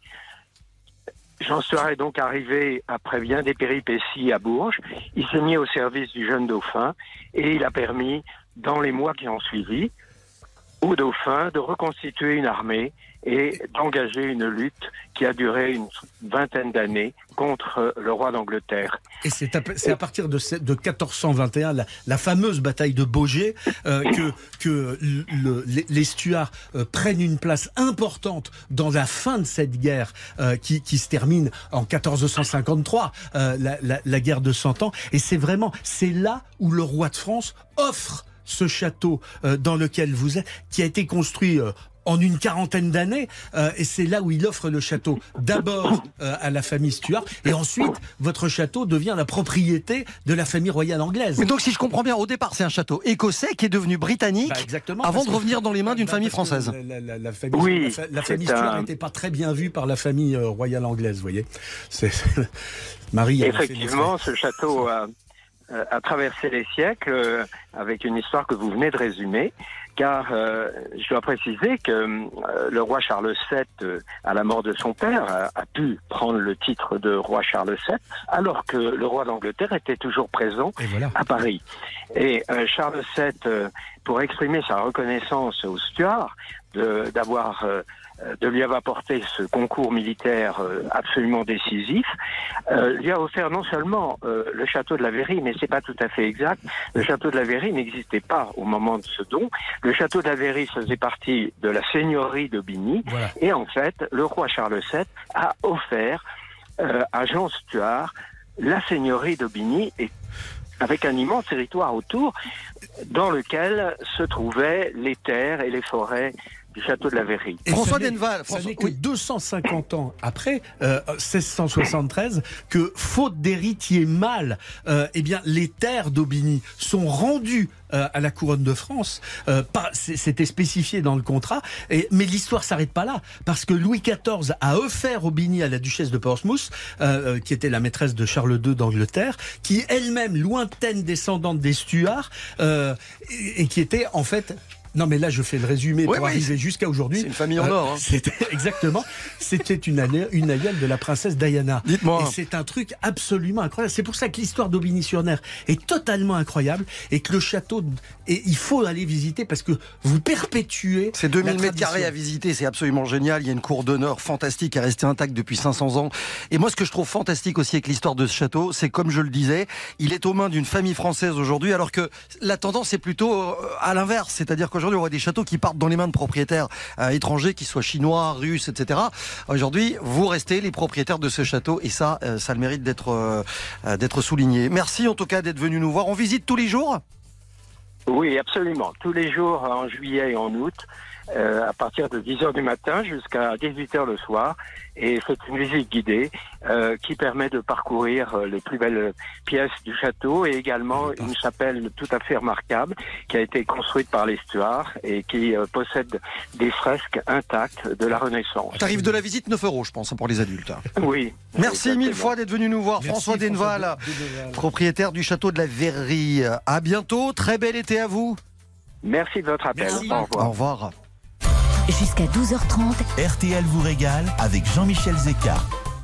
Jean Stuart est donc arrivé après bien des péripéties à Bourges. Il s'est mis au service du jeune dauphin et il a permis, dans les mois qui ont suivi, au dauphin de reconstituer une armée et d'engager une lutte qui a duré une vingtaine d'années contre le roi d'Angleterre. Et c'est à, c'est à partir de, de quatorze cent vingt et un, la, la fameuse bataille de Baugé, euh, que, que le, les, les Stuarts euh, prennent une place importante dans la fin de cette guerre euh, qui, qui se termine en quatorze cent cinquante-trois, euh, la, la, la guerre de cent ans. Et c'est vraiment, c'est là où le roi de France offre ce château euh, dans lequel vous êtes, qui a été construit euh, en une quarantaine d'années, euh, et c'est là où il offre le château d'abord euh, à la famille Stuart, et ensuite votre château devient la propriété de la famille royale anglaise. Mais donc si je comprends bien, au départ c'est un château écossais qui est devenu britannique bah exactement, avant de revenir dans les mains d'une bah, famille française. La, la, la famille, oui, la, la famille Stuart n'était un... pas très bien vue par la famille euh, royale anglaise, vous voyez. C'est, c'est... Marie. Effectivement, ce château a, a traversé les siècles euh, avec une histoire que vous venez de résumer. car euh, je dois préciser que euh, le roi Charles sept, euh, à la mort de son père, a, a pu prendre le titre de roi Charles sept, alors que le roi d'Angleterre était toujours présent voilà. à Paris. Et euh, Charles sept, euh, pour exprimer sa reconnaissance aux Stuarts, de, d'avoir, euh, de lui avoir apporté ce concours militaire euh, absolument décisif, euh, lui a offert non seulement euh, le château de la Verrerie, mais c'est pas tout à fait exact. Le château de la Verrerie n'existait pas au moment de ce don. Le château de la Verrerie faisait partie de la seigneurie d'Aubigny, voilà. Et en fait, le roi Charles sept a offert euh, à Jean Stuart la seigneurie d'Aubigny et avec un immense territoire autour, dans lequel se trouvaient les terres et les forêts du château de la Verrerie. Et François Denval, ça n'est que oui. deux cent cinquante ans après, euh, seize cent soixante-treize, que faute d'héritier mâle, euh, eh bien les terres d'Aubigny sont rendues euh, à la couronne de France. Euh, pas, c'était spécifié dans le contrat, et, mais l'histoire s'arrête pas là, parce que Louis quatorze a offert Aubigny à la duchesse de Portsmouth, euh, qui était la maîtresse de Charles deux d'Angleterre, qui elle-même lointaine descendante des Stuarts, euh, et, et qui était en fait... Non, mais là, je fais le résumé oui, pour oui. arriver jusqu'à aujourd'hui. C'est une famille en or. Hein. C'était, exactement. C'était une, une aïeule de la princesse Diana. Dites-moi. Et c'est un truc absolument incroyable. C'est pour ça que l'histoire d'Aubigny-sur-Ner est totalement incroyable et que le château, et il faut aller visiter parce que vous perpétuez. C'est deux mille mètres carrés à visiter. C'est absolument génial. Il y a une cour d'honneur fantastique qui est restée intacte depuis cinq cents ans. Et moi, ce que je trouve fantastique aussi avec l'histoire de ce château, c'est comme je le disais, il est aux mains d'une famille française aujourd'hui, alors que la tendance est plutôt à l'inverse. C'est-à-dire qu'aujourd'hui, Aujourd'hui, on voit des châteaux qui partent dans les mains de propriétaires euh, étrangers, qu'ils soient chinois, russes, et cetera. Aujourd'hui, vous restez les propriétaires de ce château et ça, euh, ça a le mérite d'être, euh, d'être souligné. Merci en tout cas d'être venu nous voir. On visite tous les jours ? Oui, absolument. Tous les jours en juillet et en août, euh, à partir de dix heures du matin jusqu'à dix-huit heures le soir. Et c'est une visite guidée euh, qui permet de parcourir euh, les plus belles pièces du château et également une chapelle tout à fait remarquable qui a été construite par les Stuarts et qui euh, possède des fresques intactes de la Renaissance. Tarif de la visite neuf euros, je pense, pour les adultes. Oui. Merci exactement. Mille fois d'être venu nous voir. Merci, François Denval, François Denval, propriétaire du château de la Verrerie. À bientôt. Très bel été à vous. Merci de votre appel. Merci. Au revoir. Au revoir. Jusqu'à douze heures trente, R T L vous régale avec Jean-Michel Zeka.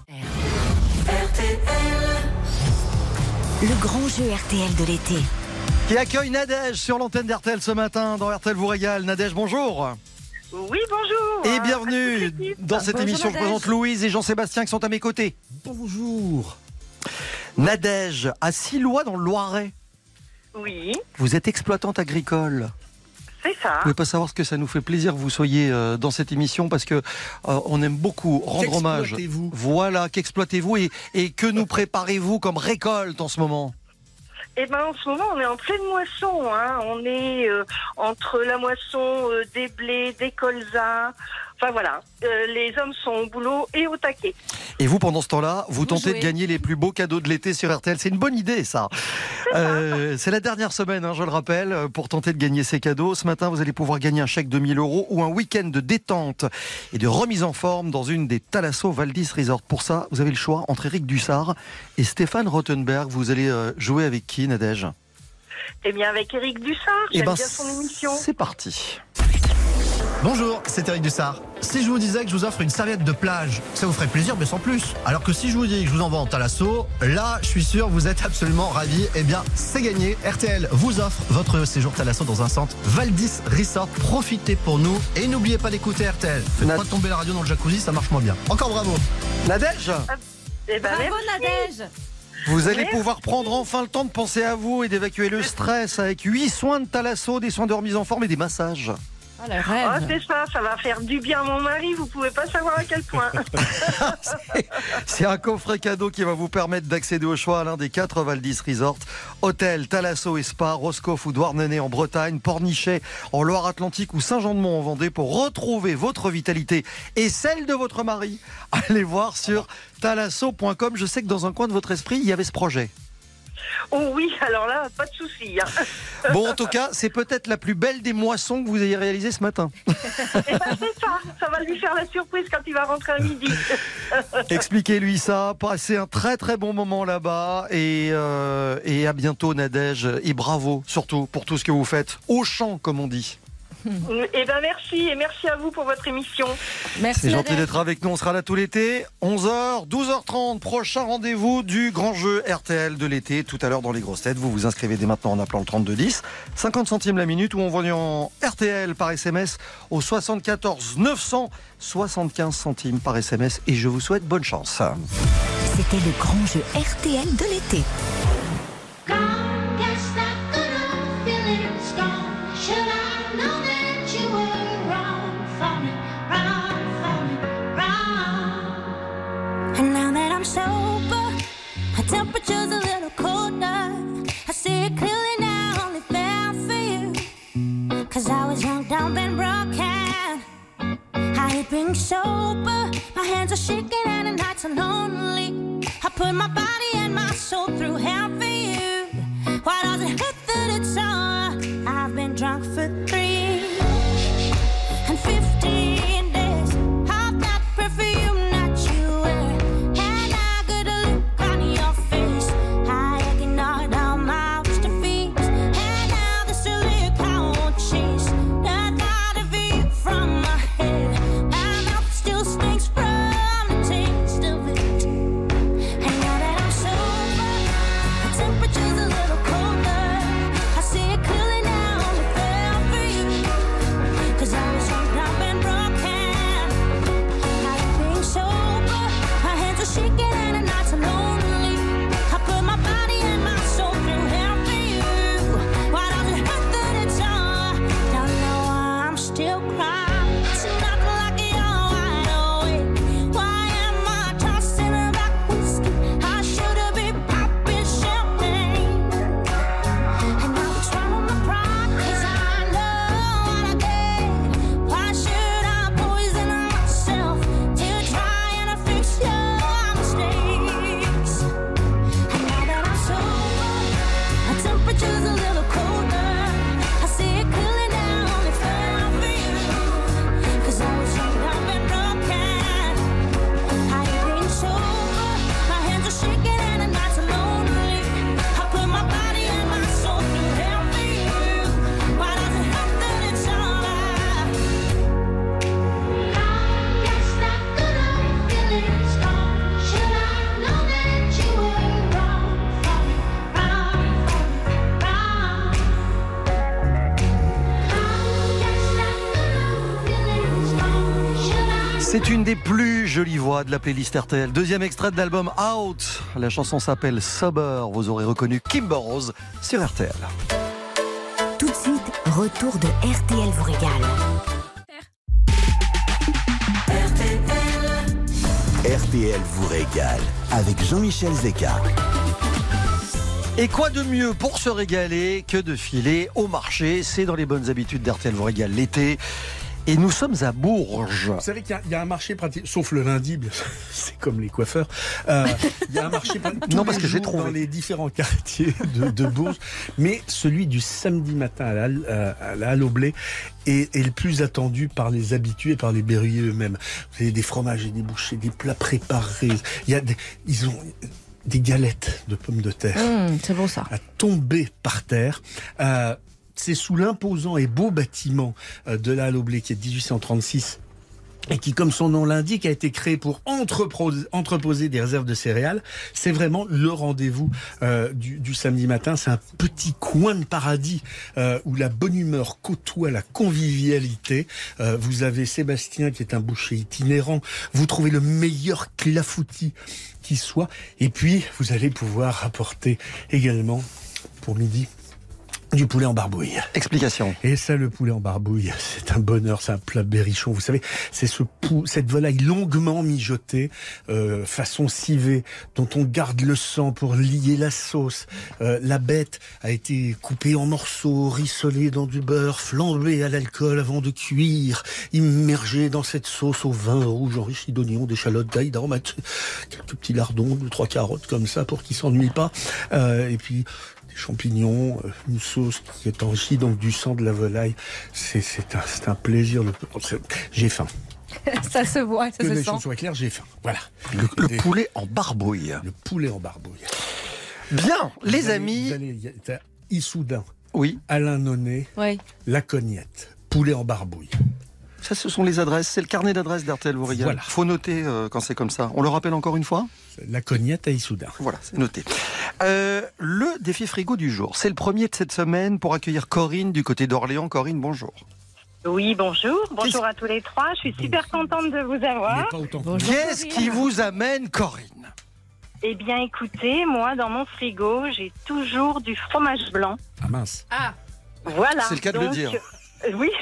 R T L. Le grand jeu R T L de l'été. Qui accueille Nadège sur l'antenne d'R T L ce matin dans R T L vous régale. Nadège, bonjour. Oui, bonjour. Et bienvenue dans cette bonjour émission. Nadège. Je présente Louise et Jean-Sébastien qui sont à mes côtés. Bonjour. Nadège, à Sillois dans le Loiret. Oui. Vous êtes exploitante agricole. C'est ça. Vous pouvez pas savoir ce que ça nous fait plaisir que vous soyez euh, dans cette émission parce que euh, on aime beaucoup rendre hommage. Qu'exploitez-vous ? Voilà, qu'exploitez-vous et, et que nous préparez-vous comme récolte en ce moment ? Eh ben, en ce moment, on est en pleine moisson. Hein. On est euh, entre la moisson euh, des blés, des colzas. Enfin voilà, euh, les hommes sont au boulot et au taquet. Et vous, pendant ce temps-là, vous, vous tentez jouez. de gagner les plus beaux cadeaux de l'été sur R T L. C'est une bonne idée, ça. C'est, euh, c'est la dernière semaine, hein, je le rappelle, pour tenter de gagner ces cadeaux. Ce matin, vous allez pouvoir gagner un chèque de mille euros ou un week-end de détente et de remise en forme dans une des Thalasso Valdis Resort. Pour ça, vous avez le choix entre Eric Dussard et Stéphane Rothenberg. Vous allez euh, jouer avec qui, Nadège ? Eh bien, avec Eric Dussard, j'aime eh ben, bien son émission. C'est parti. Bonjour, c'est Eric Dussard. Si je vous disais que je vous offre une serviette de plage, ça vous ferait plaisir, mais sans plus. Alors que si je vous dis que je vous en vends en Thalasso, là, je suis sûr, vous êtes absolument ravis. Eh bien, c'est gagné. R T L vous offre votre séjour Thalasso dans un centre Valdis Resort. Profitez pour nous et n'oubliez pas d'écouter R T L. Faites Nad... pas tomber la radio dans le jacuzzi, ça marche moins bien. Encore bravo. Nadège. Ah, eh ben, Bravo merci. Nadège. Vous allez Merci. pouvoir prendre enfin le temps de penser à vous et d'évacuer le stress avec huit soins de Thalasso, des soins de remise en forme et des massages. Oh, le rêve. Oh, c'est ça, ça va faire du bien à mon mari, vous pouvez pas savoir à quel point. c'est, c'est un coffret cadeau qui va vous permettre d'accéder au choix à l'un des quatre Valdis Resort. Hôtel, Thalasso et Spa, Roscoff ou Douarnenez en Bretagne, Pornichet en Loire-Atlantique ou Saint-Jean-de-Mont en Vendée. Pour retrouver votre vitalité et celle de votre mari, allez voir sur thalasso point com. Je sais que dans un coin de votre esprit, il y avait ce projet. Oh oui, alors là, pas de souci. Hein. Bon, en tout cas, c'est peut-être la plus belle des moissons que vous ayez réalisées ce matin. Eh ben, c'est ça, ça va lui faire la surprise quand il va rentrer à midi. Expliquez-lui ça, passez un très très bon moment là-bas et, euh, et à bientôt Nadège et bravo surtout pour tout ce que vous faites, au champ comme on dit. Eh ben merci et merci à vous pour votre émission. Merci. C'est gentil d'être avec nous, on sera là tout l'été. onze heures, douze heures trente, prochain rendez-vous du grand jeu R T L de l'été. Tout à l'heure dans les grosses têtes, vous vous inscrivez dès maintenant en appelant le trente-deux dix. cinquante centimes la minute ou envoyant R T L par S M S au soixante-quatorze neuf cents, soixante-quinze centimes par S M S. Et je vous souhaite bonne chance. C'était le grand jeu R T L de l'été. And now that I'm sober, my temperature's a little colder. I see it clearly now, only fair for you. Cause I was young, dumb and broken. I hate being sober, my hands are shaking and the nights are lonely. I put my body and my soul through hell for you. Why does it hurt that it's all? I've been drunk for three and fifteen days. I've got perfume that you wear, and I got a look on your face. I ignored all my worst defeats, and now there's a look I won't chase. The thought of you from my head, my mouth still stinks from the taste of it. And now that I'm sober, my temperature's a little colder. I see it clearly now, only fair for you. Cause I was young, dumb and broken. I ain't being sober, my hands are shaking and the nights are lonely. I put my body and my soul through hell for you. Why does it hurt that it's all? Don't know why I'm still crying. It's not like you're wide awake. Why am I tossing back whiskey? I should have been popping champagne. And now it's right on my pride, cause I know what I did. Why should I poison myself to try and fix your mistakes? And now that I'm sober, my temperature's a little colder. I see it clearly now, only fair for you. Cause I was young, dumb and broken. I ain't being sober, my hands are shaking and the nights are lonely. I put my body and my soul through hell for you. Why does it hurt that it's all I guess that good old feeling's gone. Should I know that you were wrong for me, wrong for me, wrong? Guess that good old feeling's gone. Should I C'est une des plus jolies voix de la playlist R T L. Deuxième extrait de l'album Out. La chanson s'appelle Sober. Vous aurez reconnu Kim Burrows sur R T L. Tout de suite, retour de R T L vous régale. R T L vous régale avec Jean-Michel Zeka. Et quoi de mieux pour se régaler que de filer au marché? C'est dans les bonnes habitudes d'R T L vous régale l'été. Et nous sommes à Bourges. Vous savez qu'il y a- il y, a un marché pratique, sauf le lundi, bien sûr, c'est comme les coiffeurs. Euh, Il y a un marché pratique tous Non, parce les que j'ai jours trouvé. dans les différents quartiers de, de Bourges, mais celui du samedi matin à la, Halle- euh, à la Halle au Blé est, est le plus attendu par les habitués et par les berruyers eux-mêmes. Vous avez des fromages et des bouchées, des plats préparés. Il y a des, ils ont des galettes de pommes de terre Mmh, c'est beau ça. à tomber par terre. Euh, c'est sous l'imposant et beau bâtiment euh, de la Halle au Blé qui est de dix-huit cent trente-six et qui, comme son nom l'indique, a été créé pour entrepro- entreposer des réserves de céréales. C'est vraiment le rendez-vous euh, du, du samedi matin. C'est un petit coin de paradis euh, où la bonne humeur côtoie la convivialité. Euh, vous avez Sébastien qui est un boucher itinérant. Vous trouvez le meilleur clafoutis qui soit. Et puis, vous allez pouvoir apporter également, pour midi, du poulet en barbouille. Explication. Et ça, le poulet en barbouille, c'est un bonheur, c'est un plat berrichon. Vous savez, c'est ce pou, cette volaille longuement mijotée, euh, façon civée, dont on garde le sang pour lier la sauce. Euh, la bête a été coupée en morceaux, rissolée dans du beurre, flambée à l'alcool avant de cuire, immergée dans cette sauce au vin rouge enrichi d'oignons, d'échalotes, d'ail, d'aromates, quelques petits lardons, deux, trois carottes comme ça pour qu'ils s'ennuient pas. Euh, et puis, des champignons, une sauce qui est enrichie donc du sang de la volaille. C'est, c'est, un, c'est un plaisir. De... J'ai faim. Ça se voit, ça Que se les sent. choses soient claires, j'ai faim. Voilà. Le, le Des- poulet en barbouille. Le poulet en barbouille. Bien, les Vous allez- amis. vous allez- y a- t'as Issoudun, Oui. Alain Nonnet, Oui. La Cognette, poulet en barbouille. Ça, ce sont les adresses. C'est le carnet d'adresses d'R T L vous régale. Voilà. Faut noter euh, quand c'est comme ça. On le rappelle encore une fois ? La cognette à Issoudun. Voilà, c'est noté. Euh, le défi frigo du jour, c'est le premier de cette semaine pour accueillir Corinne du côté d'Orléans. Corinne, bonjour. Oui, bonjour. Bonjour à tous les trois. Je suis super contente de vous avoir. Qu'est-ce qui vous amène, Corinne ? Eh bien, écoutez, moi, dans mon frigo, j'ai toujours du fromage blanc. Ah mince. Ah. Voilà. C'est le cas de Donc, le dire. euh, oui.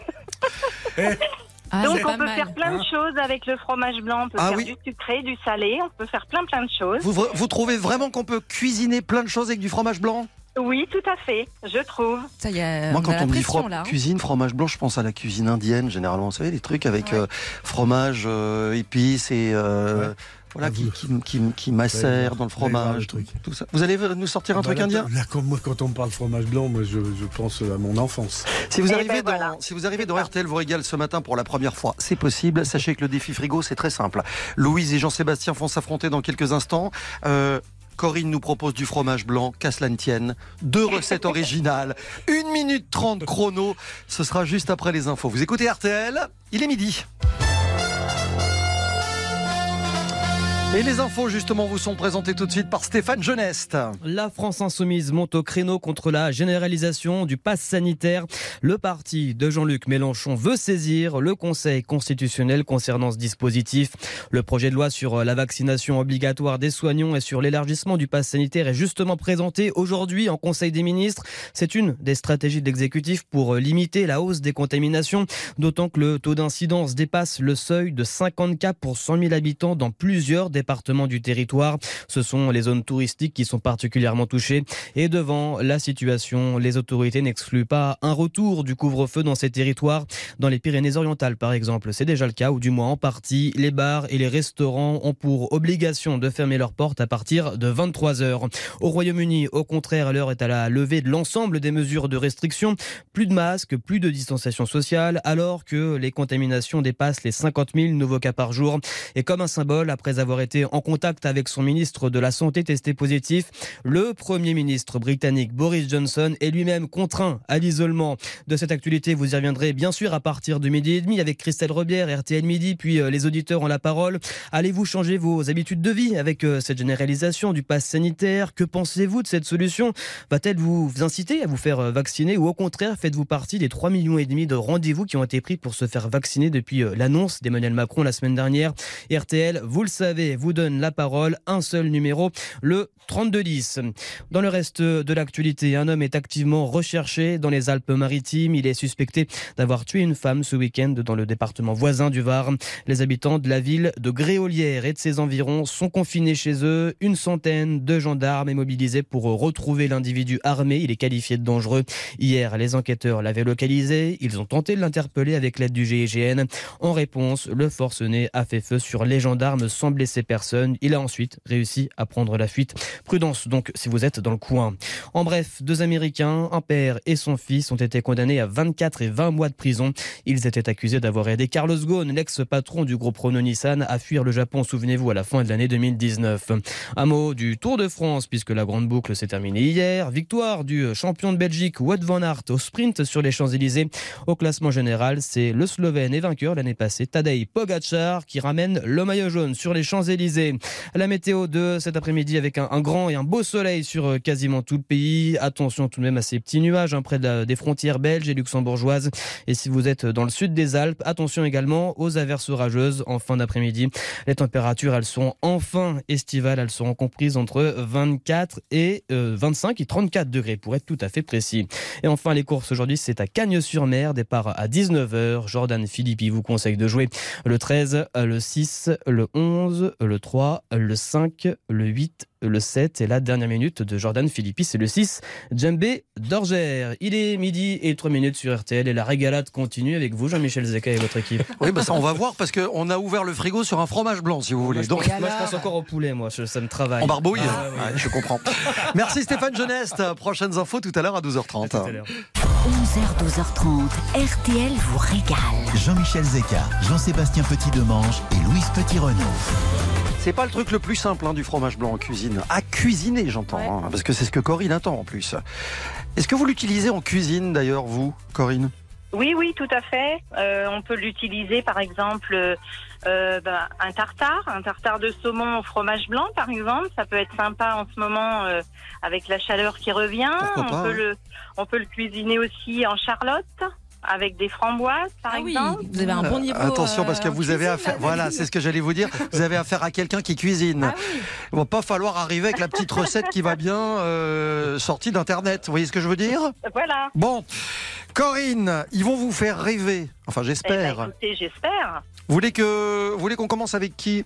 Ah, Donc, c'est on pas peut mal. faire plein de choses avec le fromage blanc. On peut Ah faire oui. du sucré, du salé. On peut faire plein, plein de choses. Vous, vous trouvez vraiment qu'on peut cuisiner plein de choses avec du fromage blanc ? Oui, tout à fait. Je trouve. Ça y est, Moi, on quand a la on me dit pression, fro- là. cuisine, fromage blanc, je pense à la cuisine indienne, généralement. Vous savez, les trucs avec euh, fromage, euh, épices et... euh, Ouais. Voilà, Ah, qui, vous- qui, qui, qui macère Ouais, dans le vous allez voir fromage, le truc. tout ça. Vous allez nous sortir un Ah bah truc là, indien ? Là, quand, moi, quand on me parle fromage blanc, moi, je, je pense à mon enfance. Si vous Eh arrivez, ben dans, voilà. si vous arrivez dans R T L vous régale ce matin pour la première fois, c'est possible. Sachez que le défi frigo, c'est très simple. Louise et Jean-Sébastien vont s'affronter dans quelques instants. Euh, Corinne nous propose du fromage blanc, qu'à cela ne tienne. Deux recettes originales. une minute trente chrono. Ce sera juste après les infos. Vous écoutez R T L, il est midi. Et les infos, justement, vous sont présentées tout de suite par Stéphane Geneste. La France insoumise monte au créneau contre la généralisation du pass sanitaire. Le parti de Jean-Luc Mélenchon veut saisir le Conseil constitutionnel concernant ce dispositif. Le projet de loi sur la vaccination obligatoire des soignants et sur l'élargissement du pass sanitaire est justement présenté aujourd'hui en Conseil des ministres. C'est une des stratégies de l'exécutif pour limiter la hausse des contaminations, d'autant que le taux d'incidence dépasse le seuil de cinquante cas pour cent mille habitants dans plusieurs départements du territoire. Ce sont les zones touristiques qui sont particulièrement touchées. Et devant la situation, les autorités n'excluent pas un retour du couvre-feu dans ces territoires. Dans les Pyrénées-Orientales, par exemple, c'est déjà le cas, ou du moins en partie, les bars et les restaurants ont pour obligation de fermer leurs portes à partir de vingt-trois heures. Au Royaume-Uni, au contraire, l'heure est à la levée de l'ensemble des mesures de restriction. Plus de masques, plus de distanciation sociale, alors que les contaminations dépassent les cinquante mille nouveaux cas par jour. Et comme un symbole, après avoir été en contact avec son ministre de la Santé testé positif, le Premier ministre britannique Boris Johnson est lui-même contraint à l'isolement. De cette actualité, vous y reviendrez bien sûr à partir de midi et demi avec Christelle Robière, R T L Midi, puis euh, les auditeurs ont la parole. Allez-vous changer vos habitudes de vie avec euh, cette généralisation du pass sanitaire ? Que pensez-vous de cette solution ? Va-t-elle vous inciter à vous faire euh, vacciner ou au contraire faites-vous partie des trois millions et demi de rendez-vous qui ont été pris pour se faire vacciner depuis euh, l'annonce d'Emmanuel Macron la semaine dernière ? R T L, vous le savez, vous donne la parole, un seul numéro, le trente-deux dix. Dans le reste de l'actualité, un homme est activement recherché dans les Alpes-Maritimes. Il est suspecté d'avoir tué une femme ce week-end dans le département voisin du Var. Les habitants de la ville de Gréolières et de ses environs sont confinés chez eux. Une centaine de gendarmes est mobilisée pour retrouver l'individu armé. Il est qualifié de dangereux. Hier, les enquêteurs l'avaient localisé. Ils ont tenté de l'interpeller avec l'aide du G I G N. En réponse, le forcené a fait feu sur les gendarmes sans blesser personne. Il a ensuite réussi à prendre la fuite. Prudence donc si vous êtes dans le coin. En bref, deux Américains, un père et son fils, ont été condamnés à vingt-quatre et vingt mois de prison. Ils étaient accusés d'avoir aidé Carlos Ghosn, l'ex-patron du groupe Renault-Nissan, à fuir le Japon, souvenez-vous, à la fin de l'année deux mille dix-neuf. Un mot du Tour de France, puisque la grande boucle s'est terminée hier. Victoire du champion de Belgique, Wout van Aert, au sprint sur les Champs-Élysées. Au classement général, c'est le Slovène et vainqueur l'année passée, Tadej Pogačar, qui ramène le maillot jaune sur les Champs-Élysées. La météo de cet après-midi avec un, un grand et un beau soleil sur quasiment tout le pays. Attention tout de même à ces petits nuages hein, près de la, des frontières belges et luxembourgeoises. Et si vous êtes dans le sud des Alpes, attention également aux averses orageuses en fin d'après-midi. Les températures, elles sont enfin estivales. Elles seront comprises entre vingt-quatre et euh, vingt-cinq et trente-quatre degrés pour être tout à fait précis. Et enfin, les courses aujourd'hui, c'est à Cagnes-sur-Mer. Départ à dix-neuf heures. Jordan Philippi vous conseille de jouer le treize, le six, le onze, le trois, le cinq, le huit, le sept et la dernière minute de Jordan Philippi, c'est le six, Djembé d'Orgère. Il est midi et trois minutes sur R T L et la régalade continue avec vous, Jean-Michel Zeka et votre équipe. Oui, bah ça on va voir parce qu'on a ouvert le frigo sur un fromage blanc si vous voulez. Moi, je, Donc, pense, moi, je pense encore au poulet, moi, je, ça me travaille. En barbouille, ah, ouais, ouais. Ouais, je comprends. Merci Stéphane Geneste. Prochaines infos tout à l'heure à douze heures trente. onze heures, douze heures trente, R T L vous régale. Jean-Michel Zeka, Jean-Sébastien Petit-Demange et Louise Petit-Renaud. C'est pas le truc le plus simple hein, du fromage blanc en cuisine. À cuisiner, j'entends, ouais. hein, parce que c'est ce que Corinne attend en plus. Est-ce que vous l'utilisez en cuisine d'ailleurs, vous, Corinne ? Oui, oui, tout à fait. Euh, on peut l'utiliser, par exemple, euh, bah, un tartare, un tartare de saumon au fromage blanc, par exemple. Ça peut être sympa en ce moment euh, avec la chaleur qui revient. Pourquoi On pas, peut hein. le, on peut le cuisiner aussi en charlotte avec des framboises, par Ah oui, exemple. vous avez un bon niveau. Attention, parce que euh, en vous avez cuisine, affaire. là, Voilà, David. c'est ce que j'allais vous dire. Vous avez affaire à quelqu'un qui cuisine. Ah oui. Il va pas falloir arriver avec la petite recette qui va bien euh, sortie d'internet. Vous voyez ce que je veux dire? Voilà. Bon, Corinne, ils vont vous faire rêver. Enfin, Eh ben, j'espère. écoutez, j'espère. Vous voulez que, vous voulez qu'on commence avec qui?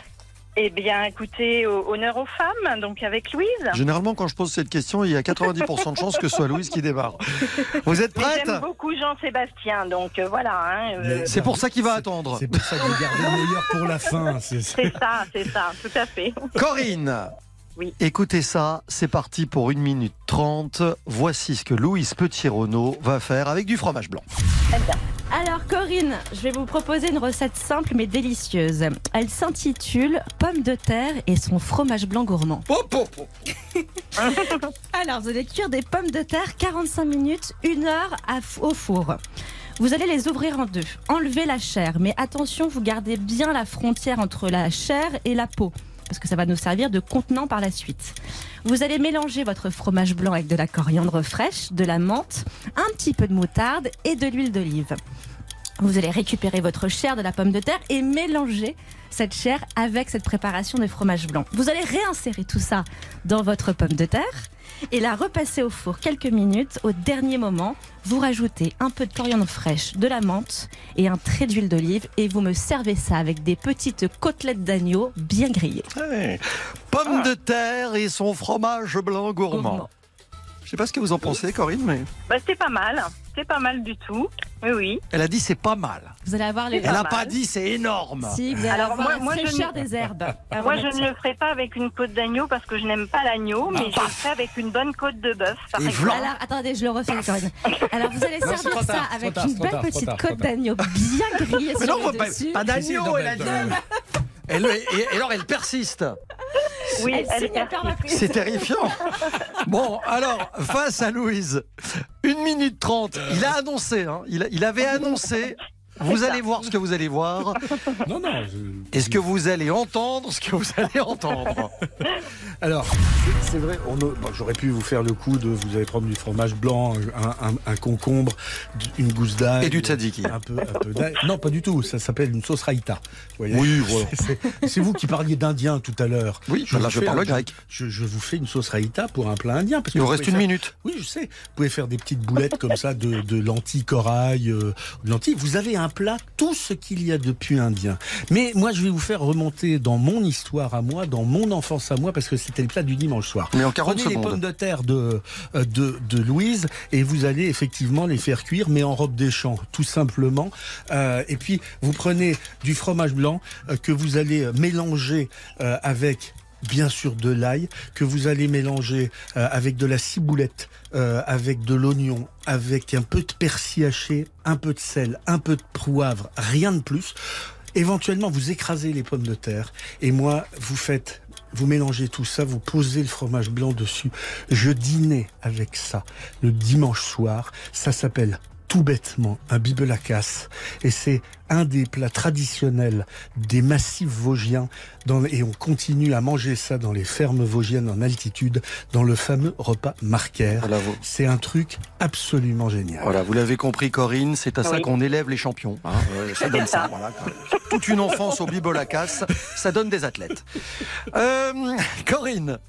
Eh bien, écoutez, au- honneur aux femmes, donc avec Louise. Généralement, quand je pose cette question, il y a quatre-vingt-dix pour cent de chances que ce soit Louise qui démarre. Vous êtes Mais prête? j'aime beaucoup Jean-Sébastien, donc euh, voilà. hein, euh, C'est pour ça qu'il va attendre. C'est pour ça que vous gardez le meilleur pour la fin. C'est ça. c'est ça, c'est ça, tout à fait. Corinne, Oui. écoutez ça, c'est parti pour une minute trente. Voici ce que Louise Petit-Renaud va faire avec du fromage blanc. Alors Corinne, je vais vous proposer une recette simple mais délicieuse. Elle s'intitule Pommes de terre et son fromage blanc gourmand. Hop, hop, hop. Alors vous allez cuire des pommes de terre quarante-cinq minutes, une heure à f- au four. Vous allez les ouvrir en deux, enlever la chair, mais attention, vous gardez bien la frontière entre la chair et la peau, parce que ça va nous servir de contenant par la suite. Vous allez mélanger votre fromage blanc avec de la coriandre fraîche, de la menthe, un petit peu de moutarde et de l'huile d'olive. Vous allez récupérer votre chair de la pomme de terre et mélanger cette chair avec cette préparation de fromage blanc. Vous allez réinsérer tout ça dans votre pomme de terre et la repasser au four quelques minutes. Au dernier moment, vous rajoutez un peu de coriandre fraîche, de la menthe et un trait d'huile d'olive et vous me servez ça avec des petites côtelettes d'agneau bien grillées. Hey. Pommes de terre et son fromage blanc gourmand. Gourmand. Je sais pas ce que vous en pensez, Corinne, mais Bah, c'est pas mal, c'est pas mal du tout. Oui, oui. elle a dit c'est pas mal. Vous allez avoir les... Elle n'a mal. pas dit c'est énorme. Si, vous allez Alors, avoir moi- la moi, je fraîcheur ne- des herbes. à Moi, je remettre. ne le ferai pas avec une côte d'agneau parce que je n'aime pas l'agneau, mais je le ferai avec une bonne côte de bœuf, par Et exemple. voilà. Alors, attendez, je le refais, Corinne. Alors, vous allez Non, c'est servir trop ça tard, avec trop tard, une trop belle tard, trop petite tard, côte trop tard. d'agneau bien grillée Mais sur non, le pas, dessus. pas d'agneau, elle a dit. Elle- et, et alors elle persiste. Oui, Elle elle signe, elle perd la prise. C'est terrifiant. Bon, alors, face à Louise, une minute trente. Il a annoncé, hein, il, a- il avait annoncé. Vous allez voir ce que vous allez voir. Non, non. je- Est-ce que vous allez entendre ce que vous allez entendre? Alors, c'est vrai, on a- bon, j'aurais pu vous faire le coup de vous allez prendre du fromage blanc, un, un- un concombre, une gousse d'ail. Et du tzatziki. Un peu, un peu d'ail. Non, pas du tout. Ça s'appelle une sauce raïta. Vous voyez. Oui, voilà. C'est- C'est c'est vous qui parliez d'indien tout à l'heure. Oui, Je là, vous je fais parle un- grec. Je, je vous fais une sauce raïta pour un plat indien. Parce que Il vous vous reste pouvez une faire- minute. Oui, je sais. Vous pouvez faire des petites boulettes comme ça de, de lentilles corail, euh, de lentilles. Vous avez un plat, tout ce qu'il y a de plus indien. Mais moi, je vais vous faire remonter dans mon histoire à moi, dans mon enfance à moi, parce que c'était le plat du dimanche soir. Mais en quarante Prenez les secondes. pommes de terre de, euh, de, de Louise et vous allez effectivement les faire cuire, mais en robe des champs, tout simplement. Euh, et puis, vous prenez du fromage blanc euh, que vous allez mélanger euh, avec... bien sûr de l'ail, que vous allez mélanger euh, avec de la ciboulette, euh, avec de l'oignon, avec un peu de persil haché, un peu de sel, un peu de poivre, rien de plus. Éventuellement, vous écrasez les pommes de terre et moi, vous faites... Vous mélangez tout ça, vous posez le fromage blanc dessus. Je dînais avec ça le dimanche soir. Ça s'appelle tout bêtement un bibelacas. Et c'est un des plats traditionnels des massifs vosgiens. Dans, et on continue à manger ça dans les fermes vosgiennes en altitude, dans le fameux repas Marquer. Voilà, vous, C'est un truc absolument génial. voilà, vous l'avez compris, Corinne, c'est à ça Oui. qu'on élève les champions. hein. Euh, ça donne ça. Voilà. Toute une enfance au bibolacas, ça donne des athlètes. Euh, Corinne,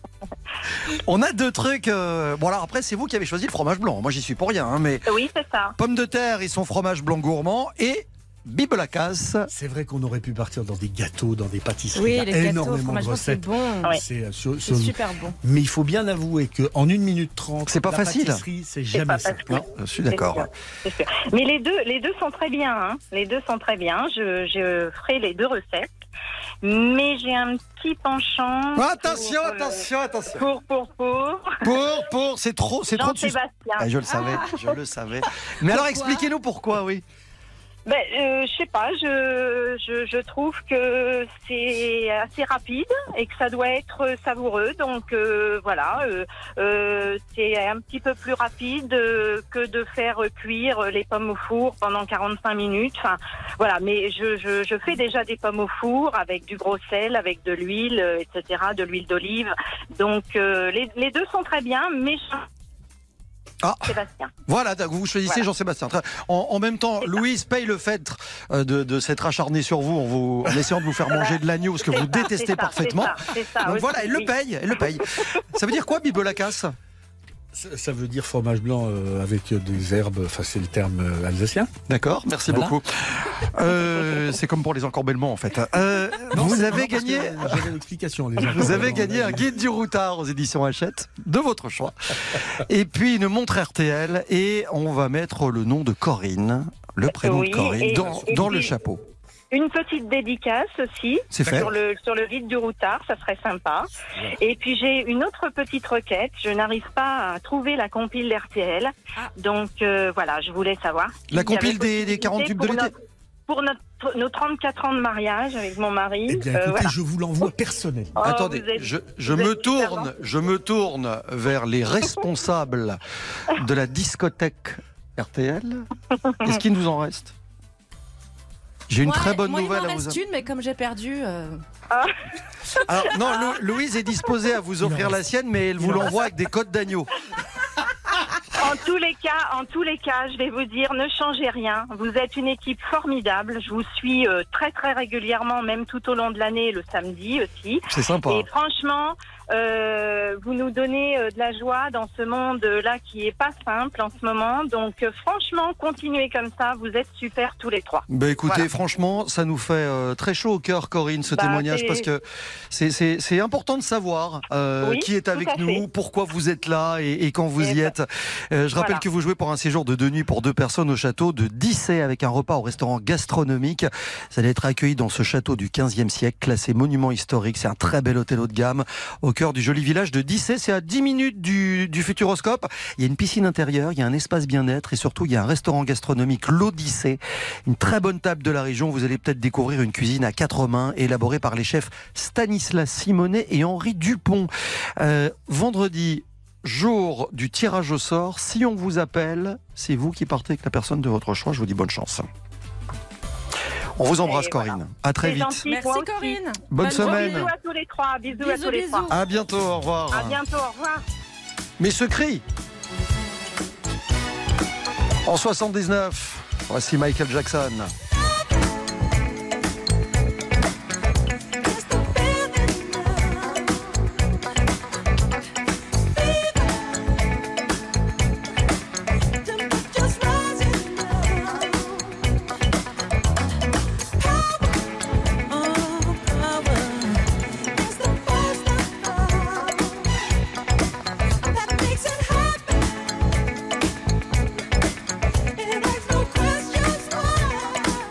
on a deux trucs. euh, Bon, alors après, c'est vous qui avez choisi le fromage blanc. Moi, j'y suis pour rien, hein, mais Oui, c'est ça. pommes de terre et son fromage blanc gourmand et bibolacas. C'est vrai qu'on aurait pu partir dans des gâteaux, dans des pâtisseries. Oui, Il y a les gâteaux, énormément fromage de blanc, c'est recettes. bon. Oui. C'est euh, sur- C'est sur- super bon. Mais il faut bien avouer qu'en une minute trente, C'est pas la facile. pâtisserie, c'est C'est jamais pas ça. facile. Non, je suis C'est d'accord. sûr, c'est sûr. Mais les deux, les deux sont très bien. Hein. Les deux sont très bien. Je, je ferai les deux recettes. Mais j'ai un petit penchant. Attention, pour, euh, attention, attention. Pour, pour, pour. Pour, pour, c'est trop, c'est trop de suspense. Jean-Sébastien. Ah, je le savais, je le savais. Mais alors, expliquez-nous pourquoi, oui. Ben, euh, je sais pas, je, je, je trouve que c'est assez rapide et que ça doit être savoureux. Donc euh, voilà, euh, euh, c'est un petit peu plus rapide euh, que de faire cuire les pommes au four pendant quarante-cinq minutes. Enfin voilà, mais je, je, je fais déjà des pommes au four avec du gros sel, avec de l'huile, euh, et cetera, de l'huile d'olive. Donc euh, les, les deux sont très bien, mais Ah, Sébastien. Voilà, vous choisissez Voilà. Jean-Sébastien. En, en même temps, Louise paye le fait euh, de, de s'être acharnée sur vous en, vous en essayant de vous faire manger de l'agneau, ce que C'est vous ça, détestez c'est ça, parfaitement. c'est ça, c'est ça Donc aussi, voilà, elle le oui. paye, elle le paye. Ça veut dire quoi, Bibo Lacasse? Ça, ça veut dire fromage blanc euh, avec des herbes, enfin c'est le terme euh, alsacien. D'accord, merci Voilà. beaucoup. Euh, c'est comme pour les encorbellements en fait. Euh, Non, vous c'est- avez non, parce gagné, que J'avais l'explication. les vous avez encorbellements. gagné un guide du routard aux éditions Hachette, de votre choix. Et puis une montre R T L et on va mettre le nom de Corinne, le prénom Oui, de Corinne, et- dans, et dans puis- le chapeau. Une petite dédicace aussi C'est fait. sur le sur le vide du routard, ça serait sympa. Et puis j'ai une autre petite requête. Je n'arrive pas à trouver la compile R T L, donc euh, voilà, je voulais savoir. La s'il y compile avait des- des quarante tubes de pour l'été. notre- Pour notre, nos trente-quatre ans de mariage avec mon mari. Eh bien, euh, écoutez, voilà. je vous l'envoie personnellement. Oh, Attendez, vous êtes- je, je vous me êtes super tourne, gentil. je me tourne vers les responsables de la discothèque R T L. Est-ce qu'il nous en reste? J'ai une Moi, très bonne moi, nouvelle il m'en à vous reste une, mais comme j'ai perdu. euh, Alors non, Lou- Louise est disposée à vous offrir la sienne, mais elle vous l'envoie avec des côtes d'agneau. En tous les cas, en tous les cas, je vais vous dire, ne changez rien. Vous êtes une équipe formidable. Je vous suis euh, très très régulièrement, même tout au long de l'année, le samedi aussi. C'est sympa. Et franchement, euh, vous nous donnez euh, de la joie dans ce monde-là qui est pas simple en ce moment. Donc euh, franchement, continuez comme ça. Vous êtes super tous les trois. Bah écoutez, Voilà. franchement, ça nous fait euh, très chaud au cœur, Corinne, ce Bah, témoignage, c'est- parce que c'est- c'est c'est important de savoir euh, Oui, qui est tout avec à nous, fait. pourquoi vous êtes là et, et quand vous Et y bah, êtes. Euh, je rappelle voilà. que vous jouez pour un séjour de deux nuits pour deux personnes au château de Dissay avec un repas au restaurant gastronomique. Vous allez être accueillis dans ce château du quinzième siècle, classé monument historique. C'est un très bel hôtel haut de gamme au cœur du joli village de Dissay. C'est à dix minutes du, du Futuroscope. Il y a une piscine intérieure, il y a un espace bien-être et surtout il y a un restaurant gastronomique, l'Odyssée. Une très bonne table de la région. Vous allez peut-être découvrir une cuisine à quatre mains élaborée par les chefs Stanislas Simonet et Henri Dupont. Euh, vendredi, jour du tirage au sort. Si on vous appelle, c'est vous qui partez avec la personne de votre choix. Je vous dis bonne chance. On vous embrasse, Et Corinne. voilà. À très C'est vite. gentil, Merci moi aussi. Corinne. Bonne semaine. Bisous à tous les trois. Bisous, à Bisous, tous les bisous. trois. À bientôt. Au revoir. À bientôt. Au revoir. Mais ce cri en soixante-dix-neuf, voici Michael Jackson. It makes no questions why.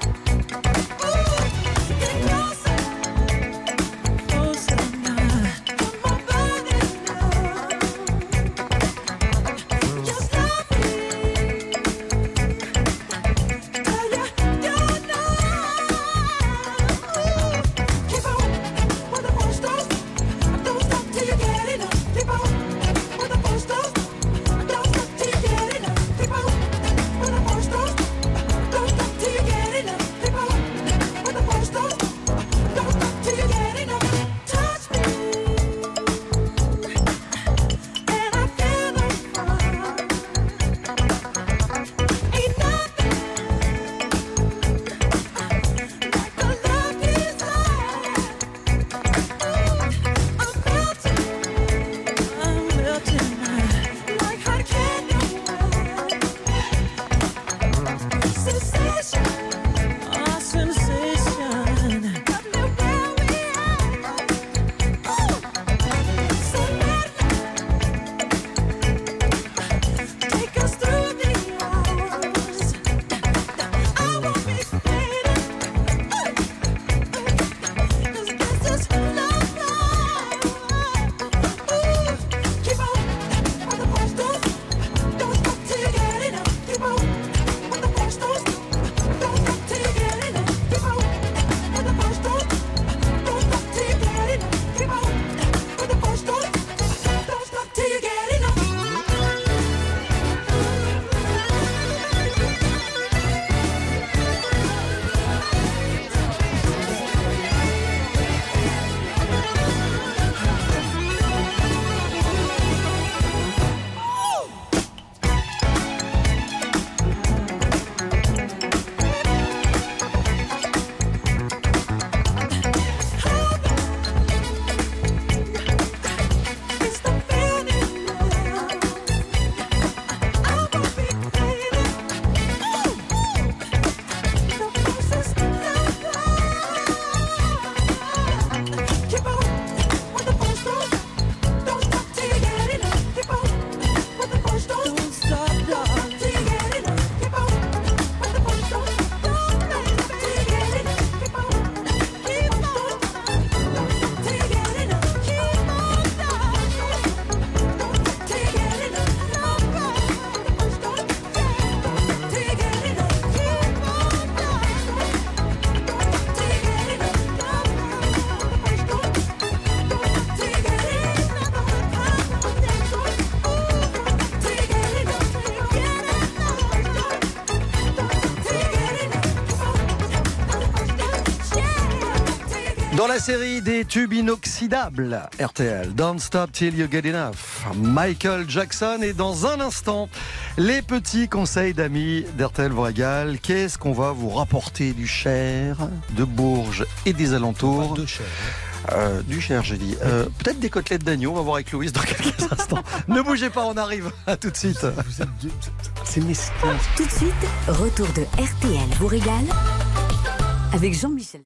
Dans la série des tubes inoxydables, R T L, Don't Stop Till You Get Enough, Michael Jackson. Et dans un instant, les petits conseils d'amis d'R T L vous régale. Qu'est-ce qu'on va vous rapporter du Cher, de Bourges et des alentours? De Cher. Euh, du Cher, j'ai dit. Euh, peut-être des côtelettes d'agneau, on va voir avec Louise dans quelques instants. Ne bougez pas, on arrive. À tout de suite. Vous êtes de... C'est mesquin. Tout de suite, retour de R T L vous régale avec Jean-Michel.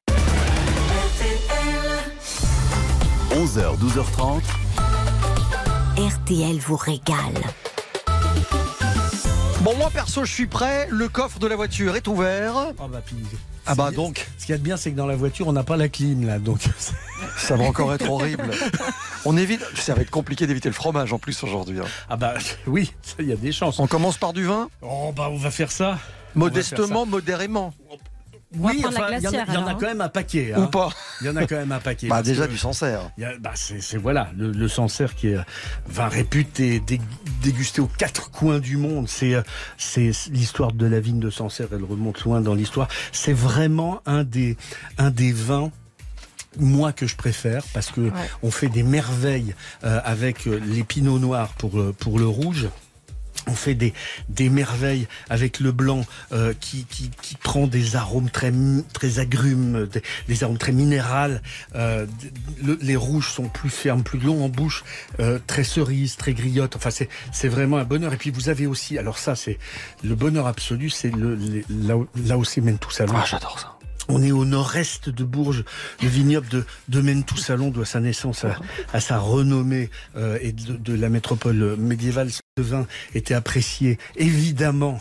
onze heures, douze heures trente. R T L vous régale. Bon, moi perso, je suis prêt. Le coffre de la voiture est ouvert. Oh bah, puis, ah bah donc. Ce qu'il y a de bien, c'est que dans la voiture, on n'a pas la clim là, donc. Ça va encore être horrible. On évite. Ça va être compliqué d'éviter le fromage en plus aujourd'hui. Hein. Ah bah oui, il y a des chances. On commence par du vin. Oh bah on va faire ça. Modestement, faire ça. modérément. Oui, enfin, il y en a, y en a quand même un paquet. Hein. Ou pas. Il y en a quand même un paquet. Bah déjà du Sancerre. Y a, bah c'est, c'est voilà, le, le Sancerre qui est vin réputé, dé, dégusté aux quatre coins du monde. C'est, c'est l'histoire de la vigne de Sancerre, elle remonte loin dans l'histoire. C'est vraiment un des, un des vins moi que je préfère parce que ouais. on fait des merveilles euh, avec les pinots noirs pour, pour le rouge. On fait des, des merveilles avec le blanc euh, qui, qui, qui prend des arômes très, très agrumes, des, des arômes très minérales. Euh, le, les rouges sont plus fermes, plus longs en bouche, euh, très cerises, très griottes. Enfin, c'est, c'est vraiment un bonheur. Et puis vous avez aussi, alors ça, c'est le bonheur absolu, c'est le, les, là, là aussi Menthousalon. Ah, j'adore ça. On est au nord-est de Bourges. Le vignoble de, de Menthousalon doit sa naissance à, à sa renommée euh, et de, de la métropole médiévale. Le vin était apprécié évidemment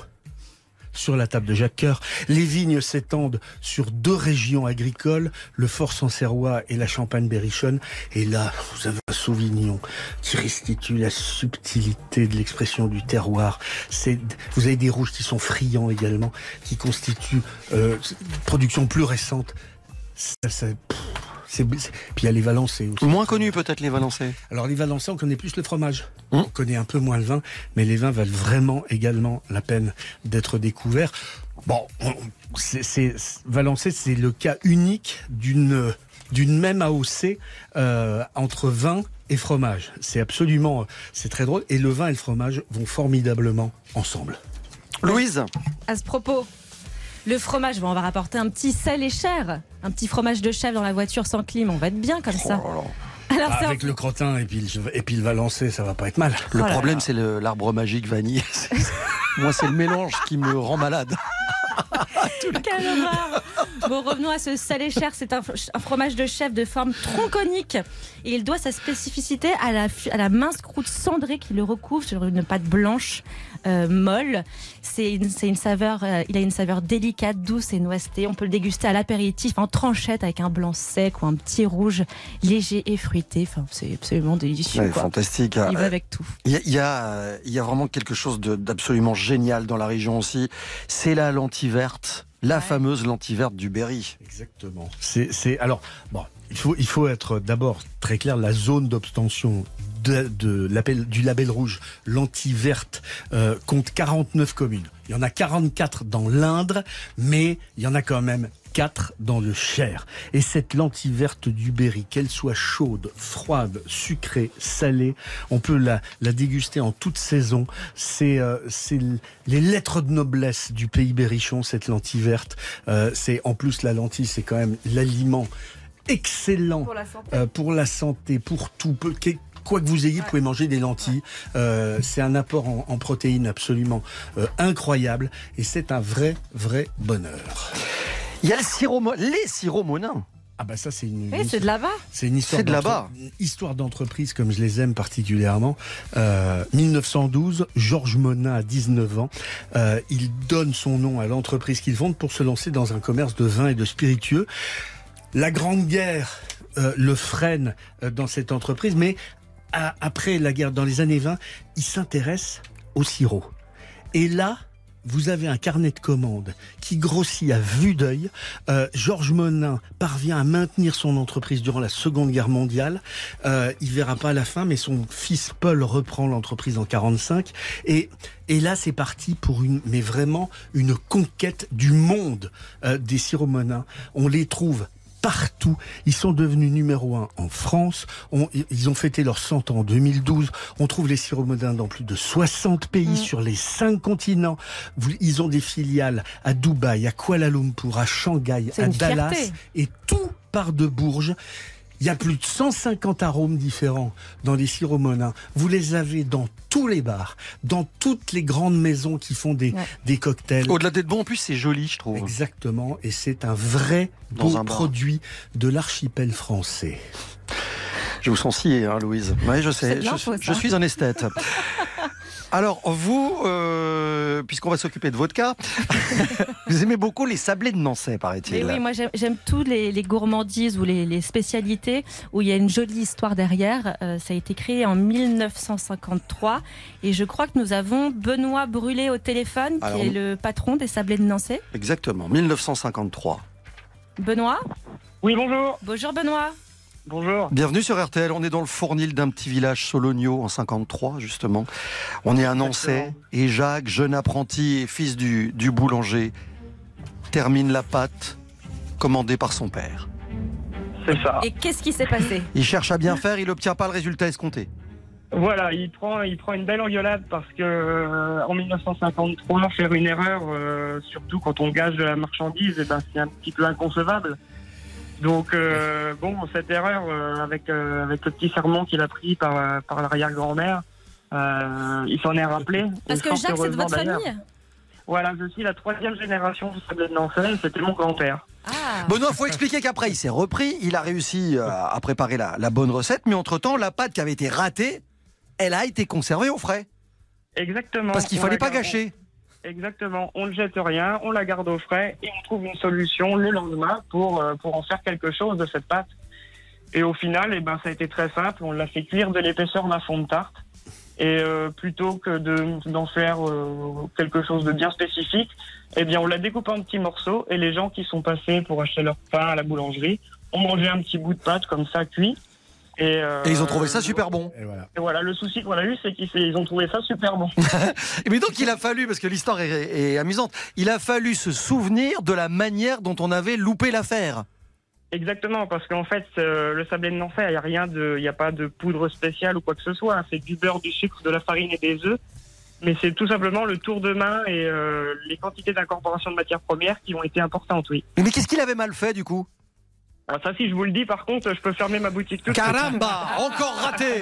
sur la table de Jacques Coeur. Les vignes s'étendent sur deux régions agricoles, le Fort Sancerrois et la Champagne-Berrichonne. Et là, vous avez un Sauvignon qui restitue la subtilité de l'expression du terroir. C'est, vous avez des rouges qui sont friands également, qui constituent euh, une production plus récente. Ça, ça, pff, c'est, c'est, puis il y a les Valençais aussi. Moins connus peut-être les Valençais. Alors les Valençais, on connaît plus le fromage. Mmh. On connaît un peu moins le vin, mais les vins valent vraiment également la peine d'être découverts. Bon, on, c'est, c'est, Valençais, c'est le cas unique d'une, d'une même A O C euh, entre vin et fromage. C'est absolument, c'est très drôle. Et le vin et le fromage vont formidablement ensemble. Louise. À ce propos, le fromage, bon, on va rapporter un petit sel et Cher, un petit fromage de chèvre dans la voiture sans clim, on va être bien comme ça. Oh Alors, ah, avec un... le crottin et puis le, et puis le Valençay, ça va pas être mal. Le oh problème, c'est le, l'arbre magique vanille. Moi, c'est le mélange qui me rend malade. Quelle horreur. Bon, revenons à ce sel et Cher. C'est un, un fromage de chèvre de forme tronconique. Et il doit sa spécificité à la, à la mince croûte cendrée qui le recouvre sur une pâte blanche euh, molle. C'est une, c'est une saveur, euh, il a une saveur délicate, douce et noisette. On peut le déguster à l'apéritif en tranchette avec un blanc sec ou un petit rouge léger et fruité. Enfin, c'est absolument délicieux. Ouais, quoi. Fantastique. Il va avec tout. Il y a, il y a, il y a vraiment quelque chose de, d'absolument génial dans la région aussi. C'est la lentille verte. La ouais. fameuse lentille verte du Berry. Exactement. C'est, c'est, alors, bon, il faut, il faut être d'abord très clair, la zone d'obtention de, de, label, du label rouge lentille verte euh, compte quarante-neuf communes. Il y en a quarante-quatre dans l'Indre, mais il y en a quand même quatre dans le Cher. Et cette lentille verte du Berry, qu'elle soit chaude, froide, sucrée, salée, on peut la, la déguster en toute saison. C'est, euh, c'est les lettres de noblesse du pays berrichon, cette lentille verte. Euh, c'est, en plus, la lentille, c'est quand même l'aliment excellent pour la santé, euh, pour, la santé, pour tout. Quoi que vous ayez, vous pouvez manger des lentilles. Euh, c'est un apport en, en protéines absolument euh, incroyable. Et c'est un vrai, vrai bonheur. Il y a le sirop, les sirops Monin. Ah bah ça c'est une, oui, une c'est de là-bas. C'est une histoire, c'est de là-bas. Une histoire d'entreprise comme je les aime particulièrement. Euh, mille neuf cent douze, Georges Monin a dix-neuf ans. Euh, il donne son nom à l'entreprise qu'il fonde pour se lancer dans un commerce de vin et de spiritueux. La Grande Guerre euh, le freine euh, dans cette entreprise, mais à, après la guerre, dans les années vingt, il s'intéresse au sirop. Et là, vous avez un carnet de commandes qui grossit à vue d'œil. Euh, Georges Monin parvient à maintenir son entreprise durant la Seconde Guerre mondiale. Euh, il verra pas la fin, mais son fils Paul reprend l'entreprise en quarante-cinq. Et, et là, c'est parti pour une, mais vraiment une conquête du monde euh, des sirops Monin. On les trouve partout. Ils sont devenus numéro un en France. On, ils ont fêté leurs cent ans en deux mille douze. On trouve les sirops Modin dans plus de soixante pays mmh. sur les cinq continents. Ils ont des filiales à Dubaï, à Kuala Lumpur, à Shanghai, C'est à une Dallas. fierté. Et tout part de Bourges. Il y a plus de cent cinquante arômes différents dans les sirops Modin. Vous les avez dans tous les bars, dans toutes les grandes maisons qui font des, ouais. des cocktails. Au-delà d'être bon, en plus, c'est joli, je trouve. Exactement. Et c'est un vrai dans beau un produit de l'archipel français. Je vous sens scié, hein, Louise. Oui, je sais. Je, je suis un esthète. Alors, vous, euh, puisqu'on va s'occuper de votre cas, vous aimez beaucoup les sablés de Nancy, paraît-il. Et oui, moi j'aime, j'aime tous les, les gourmandises ou les, les spécialités où il y a une jolie histoire derrière. Euh, ça a été créé en mille neuf cent cinquante-trois et je crois que nous avons Benoît Brulé au téléphone, qui Alors, est le patron des sablés de Nancy. Exactement, mille neuf cent cinquante-trois. Benoît ? Oui, bonjour. Bonjour Benoît. Bonjour. Bienvenue sur R T L, on est dans le fournil d'un petit village Sologno en cinquante-trois justement. On est à Nancy et Jacques, jeune apprenti et fils du, du boulanger, termine la pâte commandée par son père. C'est ça. Et qu'est-ce qui s'est passé ? Il cherche à bien faire, il n'obtient pas le résultat escompté. Voilà, il prend, il prend une belle engueulade parce que euh, en mille neuf cent cinquante-trois, faire une erreur, euh, surtout quand on gage de la marchandise, eh ben, c'est un petit peu inconcevable. Donc euh, bon, cette erreur euh, avec euh, avec le petit sermon qu'il a pris par euh, par l'arrière-grand-mère, euh, il s'en est rappelé. Parce que Jacques, c'est de votre famille ? Voilà, je suis la troisième génération du sablé de Nancy, c'était mon grand-père. Ah. Benoît, il faut expliquer qu'après il s'est repris, il a réussi euh, à préparer la, la bonne recette, mais entre-temps, la pâte qui avait été ratée, elle a été conservée au frais. Exactement. Parce qu'il ne fallait pas gâcher. Exactement, on ne jette rien, on la garde au frais et on trouve une solution le lendemain pour, euh, pour en faire quelque chose de cette pâte. Et au final, eh ben, ça a été très simple, on l'a fait cuire de l'épaisseur d'un fond de tarte. Et euh, plutôt que de, d'en faire euh, quelque chose de bien spécifique, eh bien, on l'a découpé en petits morceaux et les gens qui sont passés pour acheter leur pain à la boulangerie ont mangé un petit bout de pâte comme ça cuit. Et, euh, et ils ont trouvé ça super bon. Et voilà. Et voilà, le souci qu'on a eu, c'est qu'ils ils ont trouvé ça super bon. Mais donc il a fallu, parce que l'histoire est, est amusante, il a fallu se souvenir de la manière dont on avait loupé l'affaire. Exactement, parce qu'en fait, euh, le sablé de Nancy, il n'y a rien de, il n'y a pas de poudre spéciale ou quoi que ce soit. Hein. C'est du beurre, du sucre, de la farine et des œufs. Mais c'est tout simplement le tour de main et euh, les quantités d'incorporation de matières premières qui ont été importantes, oui. Mais qu'est-ce qu'il avait mal fait du coup ? Ah, ça, si je vous le dis, par contre, je peux fermer ma boutique tout de suite. Caramba, encore raté.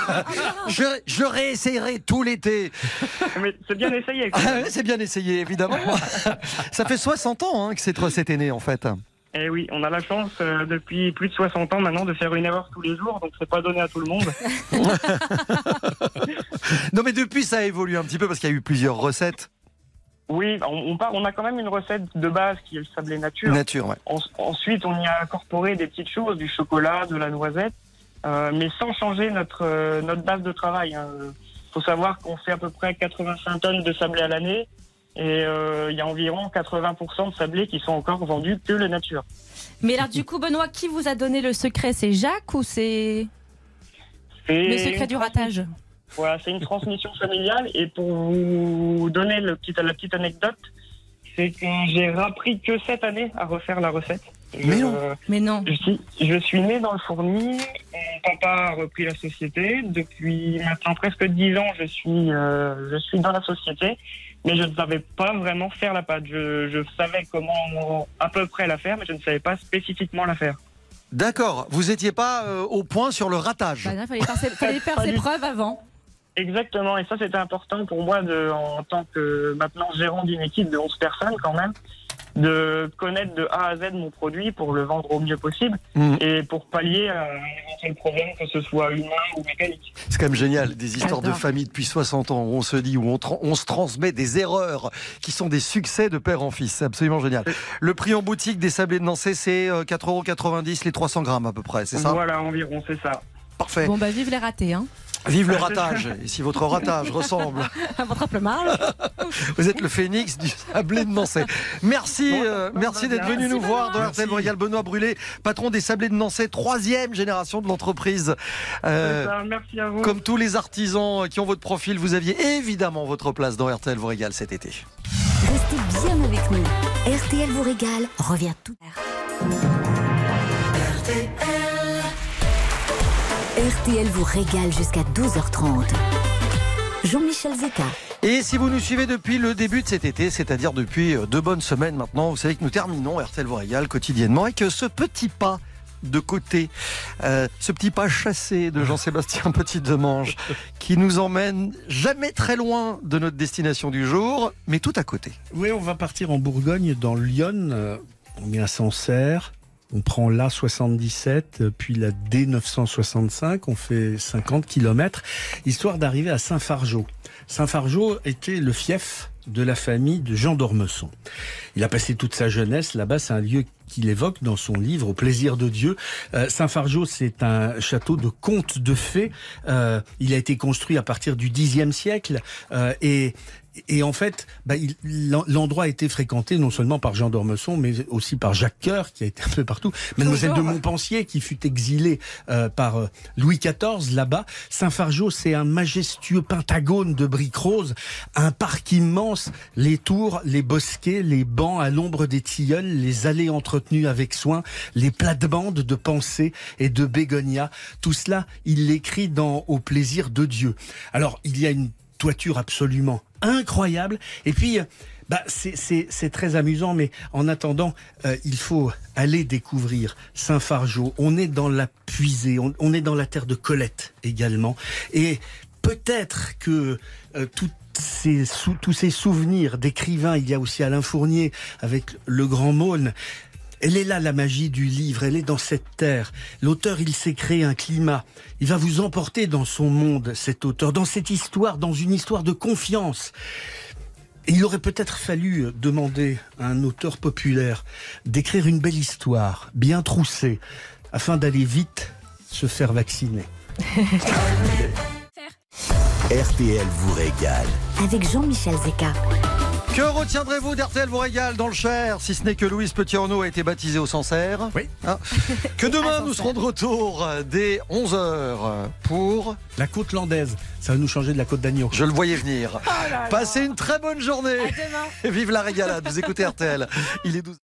je, je réessayerai tout l'été. Mais c'est bien essayé. Ah, ouais, c'est bien essayé, évidemment. Ça fait soixante ans hein, que cette recette est née, en fait. Eh oui, on a la chance euh, depuis plus de soixante ans maintenant de faire une erreur tous les jours, donc c'est pas donné à tout le monde. Non, mais depuis, ça a évolué un petit peu parce qu'il y a eu plusieurs recettes. Oui, on, on, part, on a quand même une recette de base qui est le sablé nature. Nature, ouais. En, ensuite, on y a incorporé des petites choses, du chocolat, de la noisette, euh, mais sans changer notre, euh, notre base de travail. Il hein. faut savoir qu'on fait à peu près quatre-vingt-cinq tonnes de sablé à l'année et euh, il y a environ quatre-vingts pour cent de sablé qui sont encore vendus que le nature. Mais alors du coup, Benoît, qui vous a donné le secret ? C'est Jacques ou c'est et... le secret du ratage ? Voilà, c'est une transmission familiale et pour vous donner le petit, la petite anecdote, c'est que j'ai appris que cette année à refaire la recette. Mais non, euh, mais non. Je suis, je suis né dans le fourni, mon papa a repris la société. Depuis maintenant presque dix ans, je suis, euh, je suis dans la société, mais je ne savais pas vraiment faire la pâte. Je, je savais comment à peu près la faire, mais je ne savais pas spécifiquement la faire. D'accord, vous n'étiez pas euh, au point sur le ratage. Bah, il fallait faire ses, fallait faire ses preuves avant. Exactement, et ça c'était important pour moi de, en tant que maintenant gérant d'une équipe de onze personnes quand même, de connaître de A à Z mon produit pour le vendre au mieux possible mmh. et pour pallier à un éventuel problème, que ce soit humain ou mécanique. C'est quand même génial, des histoires J'adore. de famille depuis soixante ans où on se dit, où on, tra- on se transmet des erreurs qui sont des succès de père en fils. C'est absolument génial. Le prix en boutique des sablés de Nancy, c'est quatre euros quatre-vingt-dix les trois cents grammes à peu près, c'est ça ? Voilà, environ, c'est ça. Parfait. Bon, bah vive les ratés, hein. Vive le ratage. Et si votre ratage ressemble à votre apple marle, vous êtes le phénix du sablé de Nancy. Merci, bon, euh, merci d'être venu nous voir dans R T L Royal. Benoît Brulé, patron des sablés de Nancy, troisième génération de l'entreprise. Euh, ça, merci à vous. Comme tous les artisans qui ont votre profil, vous aviez évidemment votre place dans R T L vous régale cet été. Restez bien avec nous. R T L vous régale revient tout à l'heure. T L. R T L vous régale jusqu'à douze heures trente. Jean-Michel Zeka. Et si vous nous suivez depuis le début de cet été, c'est-à-dire depuis deux bonnes semaines maintenant, vous savez que nous terminons R T L vous régale quotidiennement avec ce petit pas de côté, euh, ce petit pas chassé de Jean-Sébastien Petit-Demange qui nous emmène jamais très loin de notre destination du jour, mais tout à côté. Oui, on va partir en Bourgogne, dans l'Yonne. Euh, on est à Sancerre. On prend l'A soixante-dix-sept, puis la D neuf cent soixante-cinq, on fait cinquante kilomètres, histoire d'arriver à Saint-Fargeau. Saint-Fargeau était le fief de la famille de Jean d'Ormesson. Il a passé toute sa jeunesse là-bas, c'est un lieu qu'il évoque dans son livre « Au plaisir de Dieu ». Euh, Saint-Fargeau, c'est un château de conte de fées. Euh, il a été construit à partir du dixième siècle euh, et Et en fait, bah, il, l'endroit a été fréquenté non seulement par Jean d'Ormesson, mais aussi par Jacques Coeur, qui a été un peu partout. Mademoiselle de Montpensier, qui fut exilée euh, par euh, Louis quatorze, là-bas. Saint-Fargeau, c'est un majestueux pentagone de briques roses, un parc immense, les tours, les bosquets, les bancs à l'ombre des tilleuls, les allées entretenues avec soin, les plates-bandes de pensée et de bégonia. Tout cela, il l'écrit dans « Au plaisir de Dieu ». Alors, il y a une toiture absolument incroyable. Et puis, bah, c'est, c'est, c'est très amusant, mais en attendant, euh, il faut aller découvrir Saint-Fargeau. On est dans la puisée, on, on est dans la terre de Colette également. Et peut-être que euh, tout Ces, sous, tous ces souvenirs d'écrivains, il y a aussi Alain Fournier avec Le Grand Maulne. Elle est là, la magie du livre, elle est dans cette terre. L'auteur, il s'est créé un climat. Il va vous emporter dans son monde, cet auteur, dans cette histoire, dans une histoire de confiance. Et il aurait peut-être fallu demander à un auteur populaire d'écrire une belle histoire, bien troussée, afin d'aller vite se faire vacciner. R T L vous régale. Avec Jean-Michel Zeka. Que retiendrez-vous d'R T L vous régale dans le Cher, si ce n'est que Louise Petit-Renaud a été baptisée au Sancerre? Oui. Hein, que demain nous serons de retour dès onze heures pour... La côte landaise, ça va nous changer de la côte d'agneau. Je le voyais venir. Oh là là. Passez une très bonne journée. À demain. Vive la régalade, vous écoutez R T L. Il est douze heures.